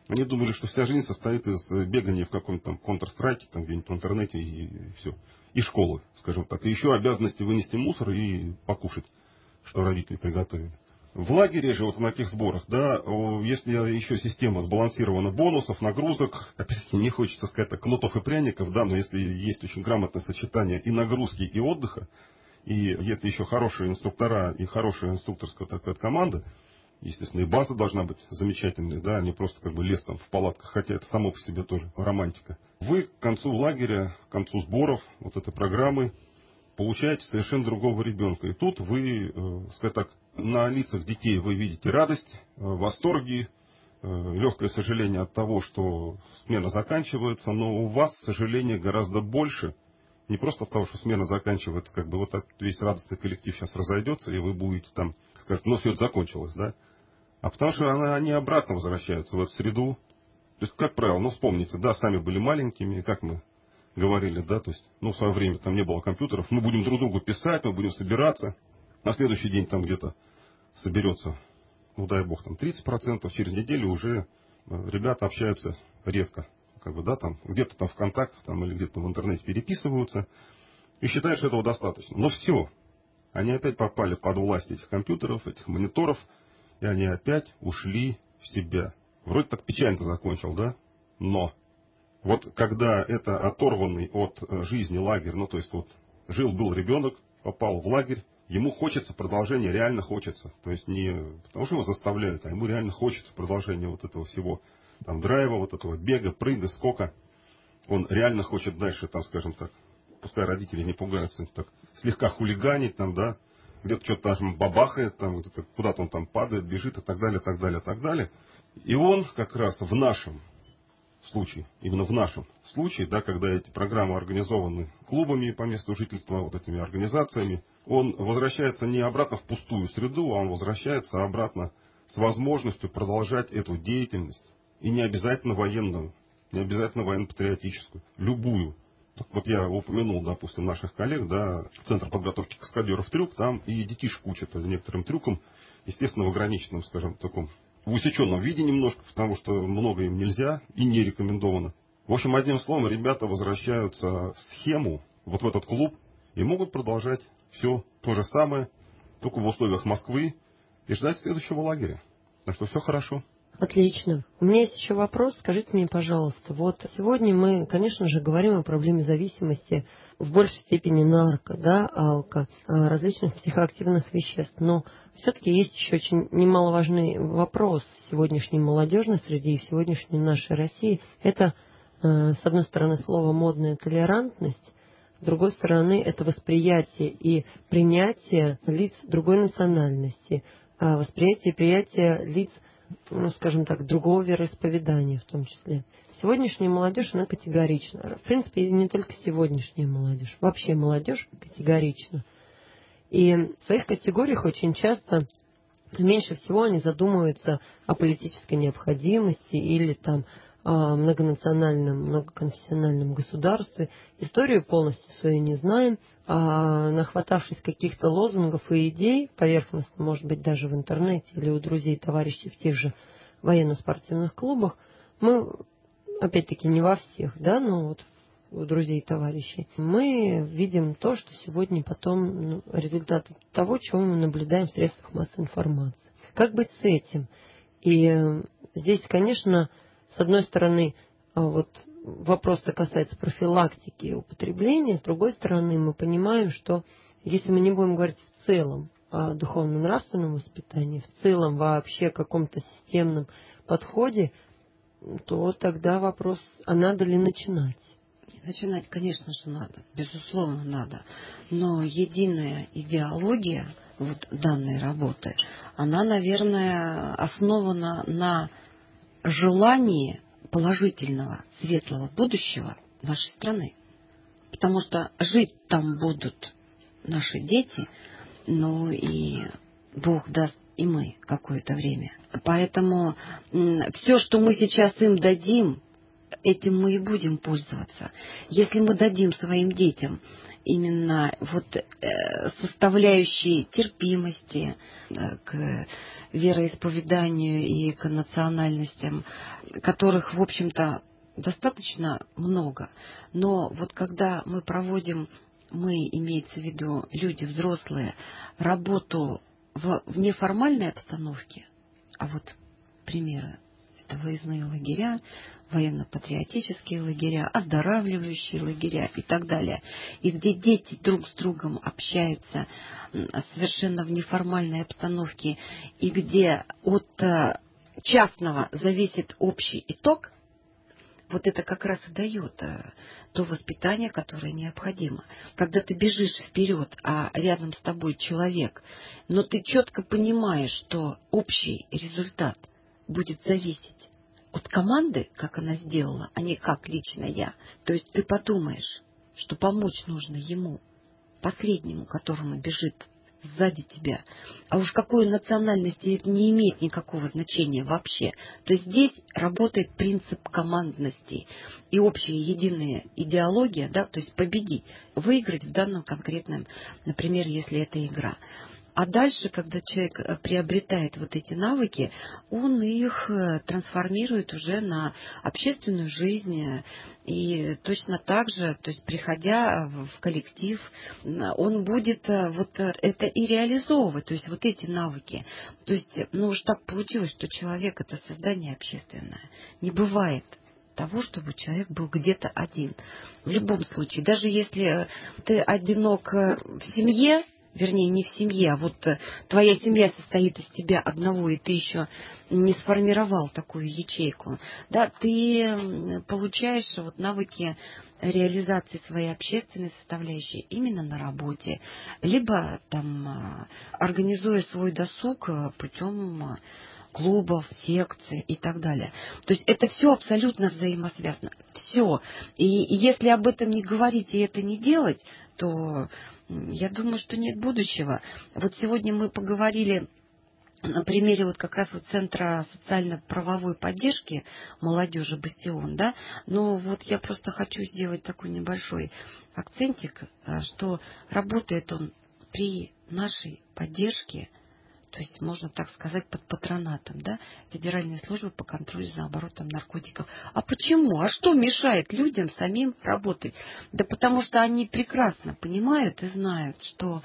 Они думали, что вся жизнь состоит из бегания в каком-то там Counter-Strike, там где-нибудь в интернете и, и все. И школы, скажем так. И еще обязанности вынести мусор и покушать, что родители приготовили. В лагере же, вот на таких сборах, да, если еще система сбалансирована бонусов, нагрузок, опять-таки не хочется сказать так, кнутов и пряников, да, но если есть очень грамотное сочетание и нагрузки, и отдыха, и если еще хорошие инструктора и хорошая инструкторская такая команда, естественно, и база должна быть замечательной, да, а не просто как бы лес там в палатках, хотя это само по себе тоже романтика. Вы к концу лагеря, к концу сборов вот этой программы получаете совершенно другого ребенка. И тут вы, э, скажем так, на лицах детей вы видите радость, э, восторги, э, легкое сожаление от того, что смена заканчивается, но у вас сожаление гораздо больше. Не просто от того, что смена заканчивается, как бы вот этот весь радостный коллектив сейчас разойдется, и вы будете там, скажем, ну все это закончилось, да? А потому что она, они обратно возвращаются в эту среду. То есть, как правило, ну вспомните, да, сами были маленькими, как мы говорили, да, то есть, ну, в свое время там не было компьютеров, мы будем друг другу писать, мы будем собираться, на следующий день там где-то соберется, ну, дай бог, там тридцать процентов, через неделю уже ребята общаются редко, как бы, да, там, где-то там ВКонтакте, там, или где-то в интернете переписываются, и считают, что этого достаточно. Но все, они опять попали под власть этих компьютеров, этих мониторов, и они опять ушли в себя. Вроде так печально закончил, да, но... Вот когда это оторванный от жизни лагерь, ну то есть вот жил-был ребенок, попал в лагерь, ему хочется продолжения, реально хочется. То есть не потому, что его заставляют, а ему реально хочется продолжения вот этого всего. Там драйва, вот этого бега, прыга, скока. Он реально хочет дальше, там, скажем так, пускай родители не пугаются, так, слегка хулиганить, там, да, где-то что-то там бабахает, там, где-то куда-то он там падает, бежит и так далее, так далее, так далее. И он как раз в нашем случае, именно в нашем случае, да, когда эти программы организованы клубами по месту жительства, вот этими организациями, он возвращается не обратно в пустую среду, а он возвращается обратно с возможностью продолжать эту деятельность. И не обязательно военную, не обязательно военно-патриотическую, любую. Так вот я упомянул, допустим, наших коллег, да, Центр подготовки каскадеров «Трюк», там и детишек учат некоторым трюкам, естественно, в ограниченном, скажем, таком, в усеченном виде немножко, потому что много им нельзя и не рекомендовано. В общем, одним словом, ребята возвращаются в схему, вот в этот клуб, и могут продолжать все то же самое, только в условиях Москвы, и ждать следующего лагеря. Так что все хорошо. Отлично. У меня есть еще вопрос. Скажите мне, пожалуйста, вот сегодня мы, конечно же, говорим о проблеме зависимости в большей степени нарко, да, алко, различных психоактивных веществ. Но все-таки есть еще очень немаловажный вопрос сегодняшней молодежной среде и в сегодняшней нашей России. Это, с одной стороны, слово «модная толерантность», с другой стороны, это восприятие и принятие лиц другой национальности, восприятие и приятие лиц, ну, скажем так, другого вероисповедания в том числе. Сегодняшняя молодежь, она категорична. В принципе, не только сегодняшняя молодежь, вообще молодежь категорична. И в своих категориях очень часто меньше всего они задумываются о политической необходимости или там о многонациональном, многоконфессиональном государстве. Историю полностью свою не знаем, а нахватавшись каких-то лозунгов и идей, поверхностно, может быть, даже в интернете или у друзей, товарищей в тех же военно-спортивных клубах, мы, опять-таки, не во всех, да, но вот у друзей и товарищей, мы видим то, что сегодня потом, ну, результат того, чего мы наблюдаем в средствах массовой информации. Как быть с этим? И здесь, конечно, с одной стороны, вот вопрос-то касается профилактики и употребления, с другой стороны, мы понимаем, что если мы не будем говорить в целом о духовно-нравственном воспитании, в целом вообще о каком-то системном подходе, то тогда вопрос, а надо ли начинать? Начинать, конечно же, надо, безусловно, надо. Но единая идеология вот данной работы, она, наверное, основана на желании положительного, светлого будущего нашей страны. Потому что жить там будут наши дети, ну и Бог даст и мы какое-то время. Поэтому все, что мы сейчас им дадим, этим мы и будем пользоваться. Если мы дадим своим детям именно вот составляющие терпимости к вероисповеданию и к национальностям, которых, в общем-то, достаточно много. Но вот когда мы проводим, мы, имеется в виду люди взрослые, работу в, в неформальной обстановке, а вот примеры, это выездные лагеря, военно-патриотические лагеря, оздоравливающие лагеря и так далее. И где дети друг с другом общаются совершенно в неформальной обстановке, и где от частного зависит общий итог, вот это как раз и дает то воспитание, которое необходимо. Когда ты бежишь вперед, а рядом с тобой человек, но ты четко понимаешь, что общий результат будет зависеть от команды, как она сделала, а не как лично я. То есть ты подумаешь, что помочь нужно ему, последнему, которому бежит сзади тебя. А уж какой национальности это не имеет никакого значения вообще. То есть здесь работает принцип командности и общая единая идеология, да, то есть победить, выиграть в данном конкретном, например, если это игра. А дальше, когда человек приобретает вот эти навыки, он их трансформирует уже на общественную жизнь. И точно так же, то есть приходя в коллектив, он будет вот это и реализовывать, то есть вот эти навыки. То есть, ну уж так получилось, что человек — это создание общественное. Не бывает того, чтобы человек был где-то один. В любом случае, даже если ты одинок в семье, вернее, не в семье, а вот твоя семья состоит из тебя одного, и ты еще не сформировал такую ячейку, да, ты получаешь вот навыки реализации своей общественной составляющей именно на работе, либо там организуя свой досуг путем клубов, секций и так далее. То есть это все абсолютно взаимосвязано. Все. И, и если об этом не говорить и это не делать, то я думаю, что нет будущего. Вот сегодня мы поговорили на примере вот как раз вот Центра социально-правовой поддержки молодежи «Бастион», да, но вот я просто хочу сделать такой небольшой акцентик, что работает он при нашей поддержке, то есть, можно так сказать, под патронатом, да, Федеральной службы по контролю за оборотом наркотиков. А почему? А что мешает людям самим работать? Да потому что они прекрасно понимают и знают, что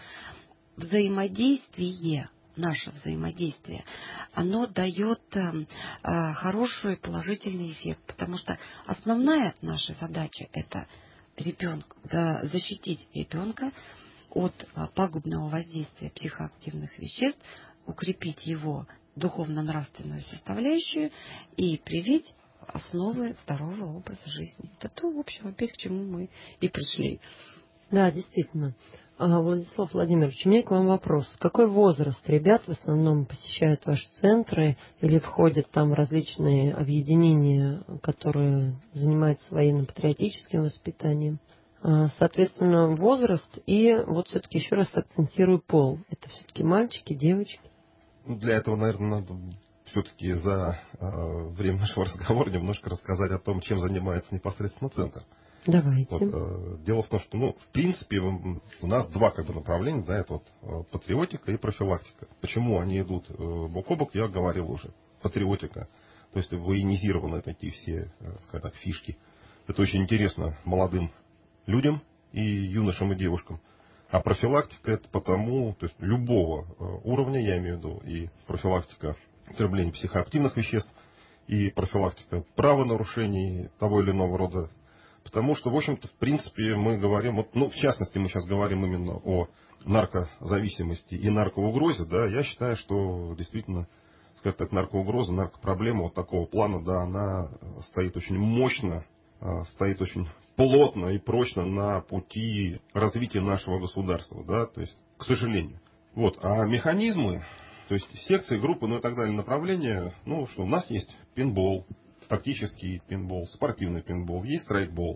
взаимодействие, наше взаимодействие, оно дает э, э, хороший положительный эффект, потому что основная наша задача — это ребенка, да, защитить ребенка от э, пагубного воздействия психоактивных веществ, укрепить его духовно-нравственную составляющую и привить основы здорового образа жизни. Это то, в общем, опять к чему мы и пришли. Да, действительно. Владислав Владимирович, у меня к вам вопрос. Какой возраст ребят в основном посещают ваши центры или входят там в различные объединения, которые занимаются военно-патриотическим воспитанием? Соответственно, возраст и вот все-таки еще раз акцентирую пол. Это все-таки мальчики, девочки? Ну, для этого, наверное, надо все-таки за э, время нашего разговора немножко рассказать о том, чем занимается непосредственно центр. Давайте. Вот, э, дело в том, что, ну, в принципе, у нас два как бы направления, да, это вот э, патриотика и профилактика. Почему они идут э, бок о бок, я говорил уже. Патриотика, то есть военизированы такие все, э, скажем так, фишки. Это очень интересно молодым людям и юношам и девушкам. А профилактика — это потому, то есть любого уровня, я имею в виду, и профилактика употребления психоактивных веществ, и профилактика правонарушений того или иного рода. Потому что, в общем-то, в принципе, мы говорим, вот, ну, в частности, мы сейчас говорим именно о наркозависимости и наркоугрозе, да, я считаю, что действительно, скажем так, наркоугроза, наркопроблема вот такого плана, да, она стоит очень мощно, стоит очень плотно и прочно на пути развития нашего государства, да, то есть, к сожалению. Вот, а механизмы, то есть секции, группы, ну и так далее, направления, ну что, у нас есть пейнтбол, тактический пейнтбол, спортивный пейнтбол, есть страйкбол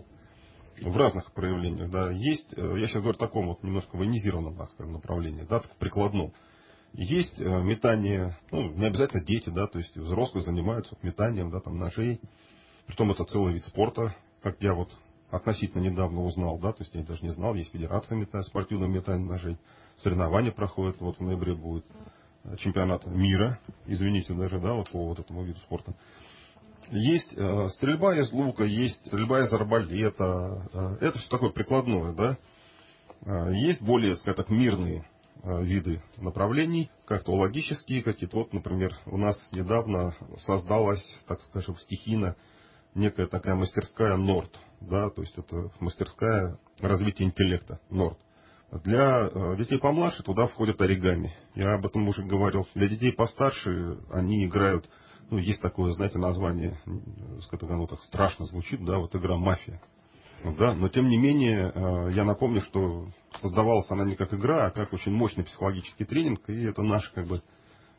в разных проявлениях, да, есть, я сейчас говорю о таком вот немножко военизированном, так скажем, направлении, да, так прикладном. Есть метание, ну, не обязательно дети, да, то есть взрослые занимаются метанием, да, там, ножей. Притом это целый вид спорта, как я вот относительно недавно узнал, да, то есть я даже не знал, есть федерация метания, спортивного метания ножей, соревнования проходят, вот в ноябре будет чемпионата мира, извините даже, да, вот по вот этому виду спорта. Есть э, стрельба из лука, есть стрельба из арбалета. Э, это все такое прикладное, да. Э, есть более, скажем так, мирные э, виды направлений, как-то логические какие-то. Вот, например, у нас недавно создалась, так скажем, стихийно некая такая мастерская Норд, да, то есть это мастерская развития интеллекта Норд. Для э, детей помладше туда входят оригами. Я об этом уже говорил. Для детей постарше они играют. Ну, есть такое, знаете, название, оно так страшно звучит, да, вот игра «Мафия». Да, но тем не менее, я напомню, что создавалась она не как игра, а как очень мощный психологический тренинг, и это наше, как бы,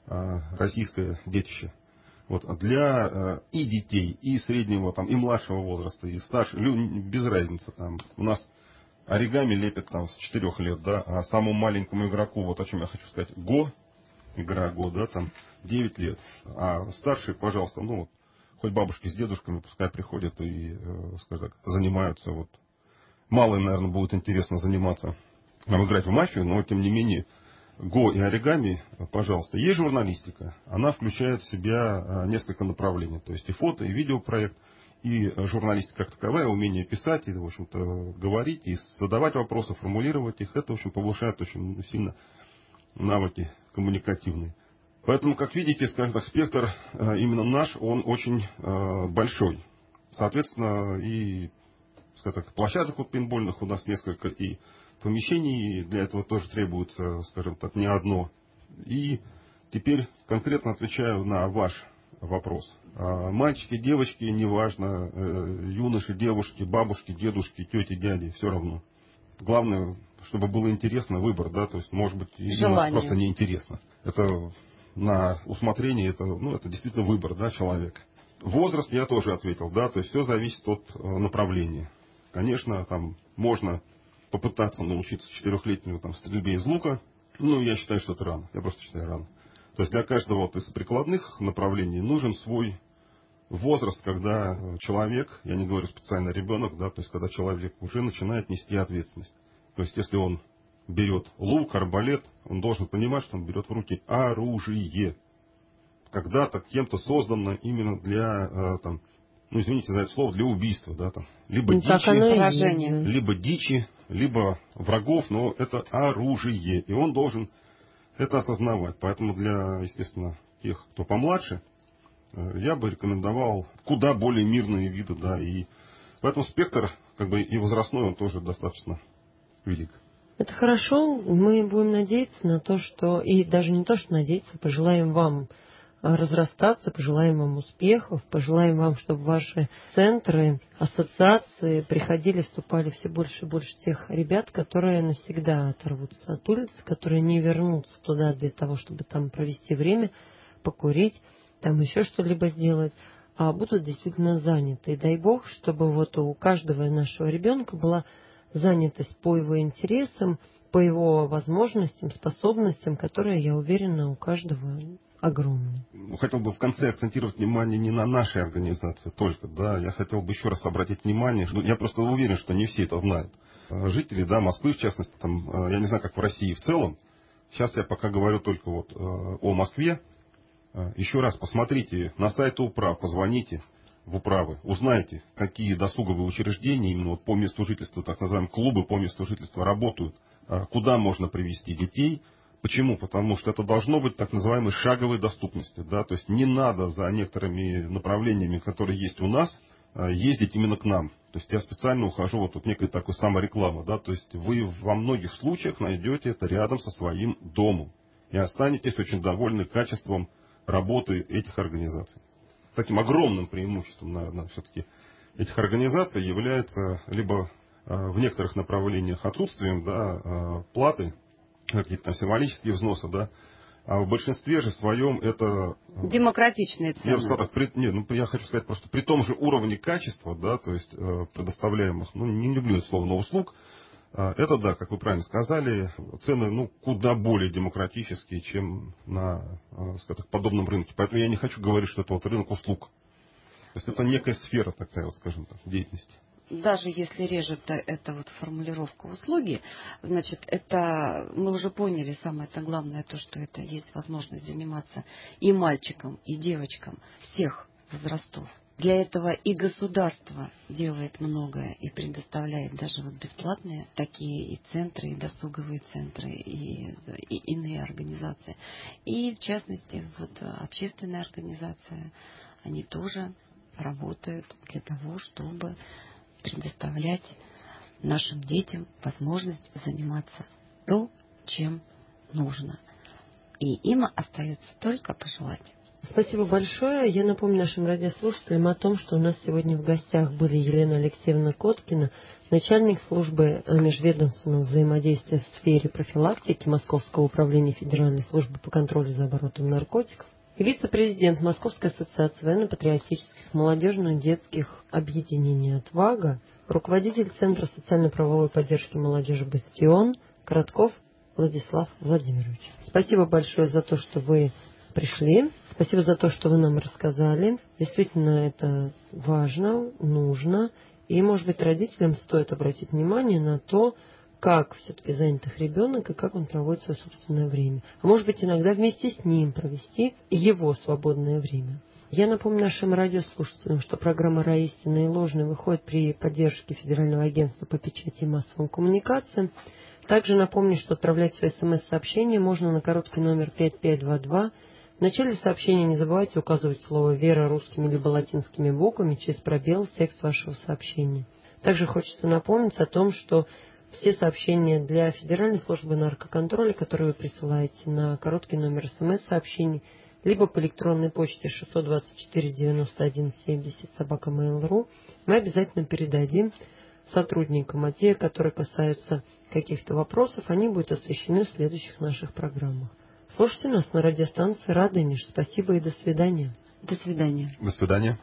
российское детище. Вот, а для и детей, и среднего, там, и младшего возраста, и старшего, без разницы, там, у нас оригами лепят там с четырех лет, да, а самому маленькому игроку, вот о чем я хочу сказать, Го, игра Го, да, там, девять лет. А старшие, пожалуйста, ну, вот, хоть бабушки с дедушками, пускай приходят и, э, скажем так, занимаются. Вот. Мало им, наверное, будет интересно заниматься, нам играть в мафию, но, тем не менее, Го и оригами, пожалуйста. Есть журналистика. Она включает в себя несколько направлений. То есть и фото, и видеопроект, и журналистика как таковая, умение писать, и, в общем-то, говорить, и задавать вопросы, формулировать их. Это, в общем, повышает очень сильно навыки коммуникативные. Поэтому, как видите, скажем так, спектр именно наш, он очень большой. Соответственно, и, скажем так, площадок вот пейнтбольных у нас несколько, и помещений для этого тоже требуется, скажем так, не одно. И теперь конкретно отвечаю на ваш вопрос. Мальчики, девочки, неважно, юноши, девушки, бабушки, дедушки, тети, дяди, все равно. Главное, чтобы было интересно, выбор, да, то есть, может быть, им просто неинтересно. Это на усмотрение, это, ну, это действительно выбор, да, человека. Возраст я тоже ответил, да, то есть все зависит от направления. Конечно, там можно попытаться научиться четырехлетнему там стрельбе из лука, ну, я считаю, что это рано, я просто считаю рано. То есть для каждого вот из прикладных направлений нужен свой возраст, когда человек, я не говорю специально ребенок, да, то есть когда человек уже начинает нести ответственность. То есть если он берет лук, арбалет, он должен понимать, что он берет в руки оружие. Когда-то кем-то создано именно для, там, ну извините за это слово, для убийства, да, там, либо ну, дичи, либо дичи, либо врагов, но это оружие, и он должен это осознавать. Поэтому для, естественно, тех, кто помладше, я бы рекомендовал куда более мирные виды, да, и поэтому спектр, как бы, и возрастной, он тоже достаточно велик. Это хорошо, мы будем надеяться на то, что, и даже не то, что надеяться, пожелаем вам разрастаться, пожелаем вам успехов, пожелаем вам, чтобы ваши центры, ассоциации приходили, вступали все больше и больше тех ребят, которые навсегда оторвутся от улиц, которые не вернутся туда для того, чтобы там провести время, покурить, там еще что-либо сделать, а будут действительно заняты. И дай Бог, чтобы вот у каждого нашего ребенка была занятость по его интересам, по его возможностям, способностям, которые, я уверена, у каждого огромные. Хотел бы в конце акцентировать внимание не на нашей организации только, да, я хотел бы еще раз обратить внимание, что я просто уверен, что не все это знают. Жители, да, Москвы, в частности, там, я не знаю, как в России в целом, сейчас я пока говорю только вот о Москве. Еще раз посмотрите на сайты управ, позвоните в управы, узнайте, какие досуговые учреждения именно вот по месту жительства, так называемые клубы по месту жительства работают, куда можно привести детей. Почему? Потому что это должно быть так называемой шаговой доступностью. Да? То есть не надо за некоторыми направлениями, которые есть у нас, ездить именно к нам. То есть я специально ухожу вот тут некой такой самореклама. Да? То есть вы во многих случаях найдете это рядом со своим домом. И останетесь очень довольны качеством работы этих организаций. Таким огромным преимуществом, наверное, все-таки этих организаций является либо в некоторых направлениях отсутствием, да, платы, какие-то там символические взносы, да, а в большинстве же своем это демократичные цены. Я, так, при, не, ну, я хочу сказать просто при том же уровне качества, да, то есть предоставляемых, ну не люблю это слово, но услуг, это да, как вы правильно сказали, цены ну куда более демократические, чем на, скажем так, подобном рынке. Поэтому я не хочу говорить, что это вот рынок услуг. То есть это некая сфера такая, вот, скажем так, деятельности. даже если режет это вот формулировка услуги, значит, это мы уже поняли, самое-то главное, то, что это есть возможность заниматься и мальчикам, и девочкам всех возрастов. Для этого и государство делает многое и предоставляет даже вот бесплатные такие и центры, и досуговые центры, и, и иные организации. И в частности, вот общественная организация, они тоже работают для того, чтобы предоставлять нашим детям возможность заниматься то, чем нужно. И им остается только пожелать. Спасибо большое. Я напомню нашим радиослушателям о том, что у нас сегодня в гостях были Елена Алексеевна Коткина, начальник службы межведомственного взаимодействия в сфере профилактики Московского управления Федеральной службы по контролю за оборотом наркотиков, и вице-президент Московской ассоциации военно-патриотических молодежных детских объединений «Отвага», руководитель Центра социально-правовой поддержки молодежи «Бастион» Коротков Владислав Владимирович. Спасибо большое за то, что вы пришли. Спасибо за то, что вы нам рассказали. Действительно, это важно, нужно. И, может быть, родителям стоит обратить внимание на то, как все-таки занят их ребенок и как он проводит свое собственное время. А может быть, иногда вместе с ним провести его свободное время. Я напомню нашим радиослушателям, что программа «Рай истинный и ложный» выходит при поддержке Федерального агентства по печати и массовым коммуникациям. Также напомню, что отправлять свои смс-сообщения можно на короткий номер пять пять два два. В начале сообщения не забывайте указывать слово «Вера» русскими либо латинскими буквами через пробел в текст вашего сообщения. Также хочется напомнить о том, что все сообщения для Федеральной службы наркоконтроля, которые вы присылаете на короткий номер смс-сообщений, либо по электронной почте шестьсот двадцать четыре девяносто один семьдесят собака mail точка ру, мы обязательно передадим сотрудникам, а те, которые касаются каких-то вопросов, они будут освещены в следующих наших программах. Слушайте нас на радиостанции «Радонеж». Спасибо и до свидания. До свидания. До свидания.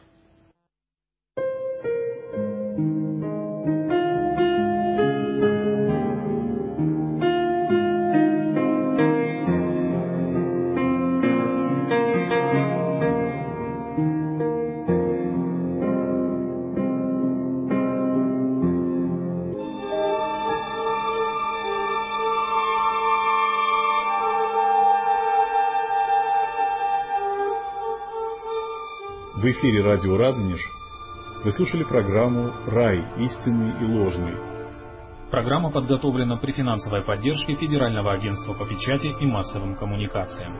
В эфире радио «Радонеж» вы слушали программу «Рай. Истинный и ложный». Программа подготовлена при финансовой поддержке Федерального агентства по печати и массовым коммуникациям.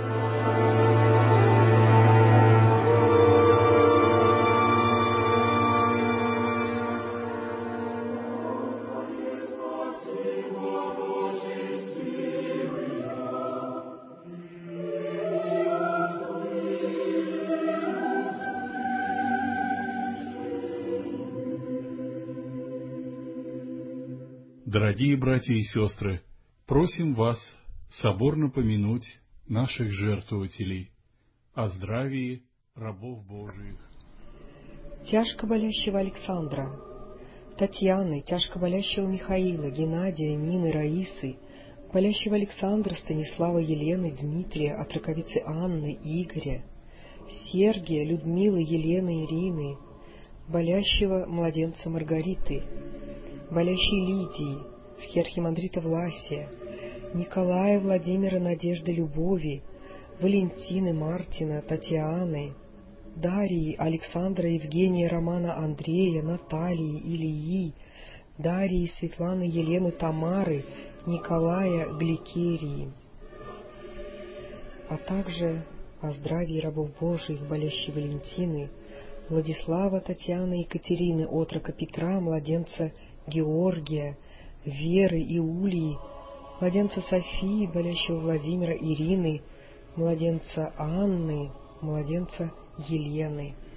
Дорогие братья и сестры, просим вас соборно помянуть наших жертвователей о здравии рабов Божиих. Тяжко болящего Александра, Татьяны, тяжко болящего Михаила, Геннадия, Нины, Раисы, болящего Александра, Станислава, Елены, Дмитрия, отроковицы Анны, Игоря, Сергия, Людмилы, Елены, Ирины, болящего младенца Маргариты, болящей Лидии, архимандрита Власия, Николая, Владимира, Надежды, Любови, Валентины, Мартина, Татьяны, Дарьи, Александра, Евгения, Романа, Андрея, Натальи, Ильи, Дарьи, Светланы, Елены, Тамары, Николая, Гликерии, а также о здравии рабов Божиих, болящей Валентины, Владислава, Татьяны, Екатерины, отрока Петра, младенца Георгия, Веры, Иулии, младенца Софии, болящего Владимира, Ирины, младенца Анны, младенца Елены.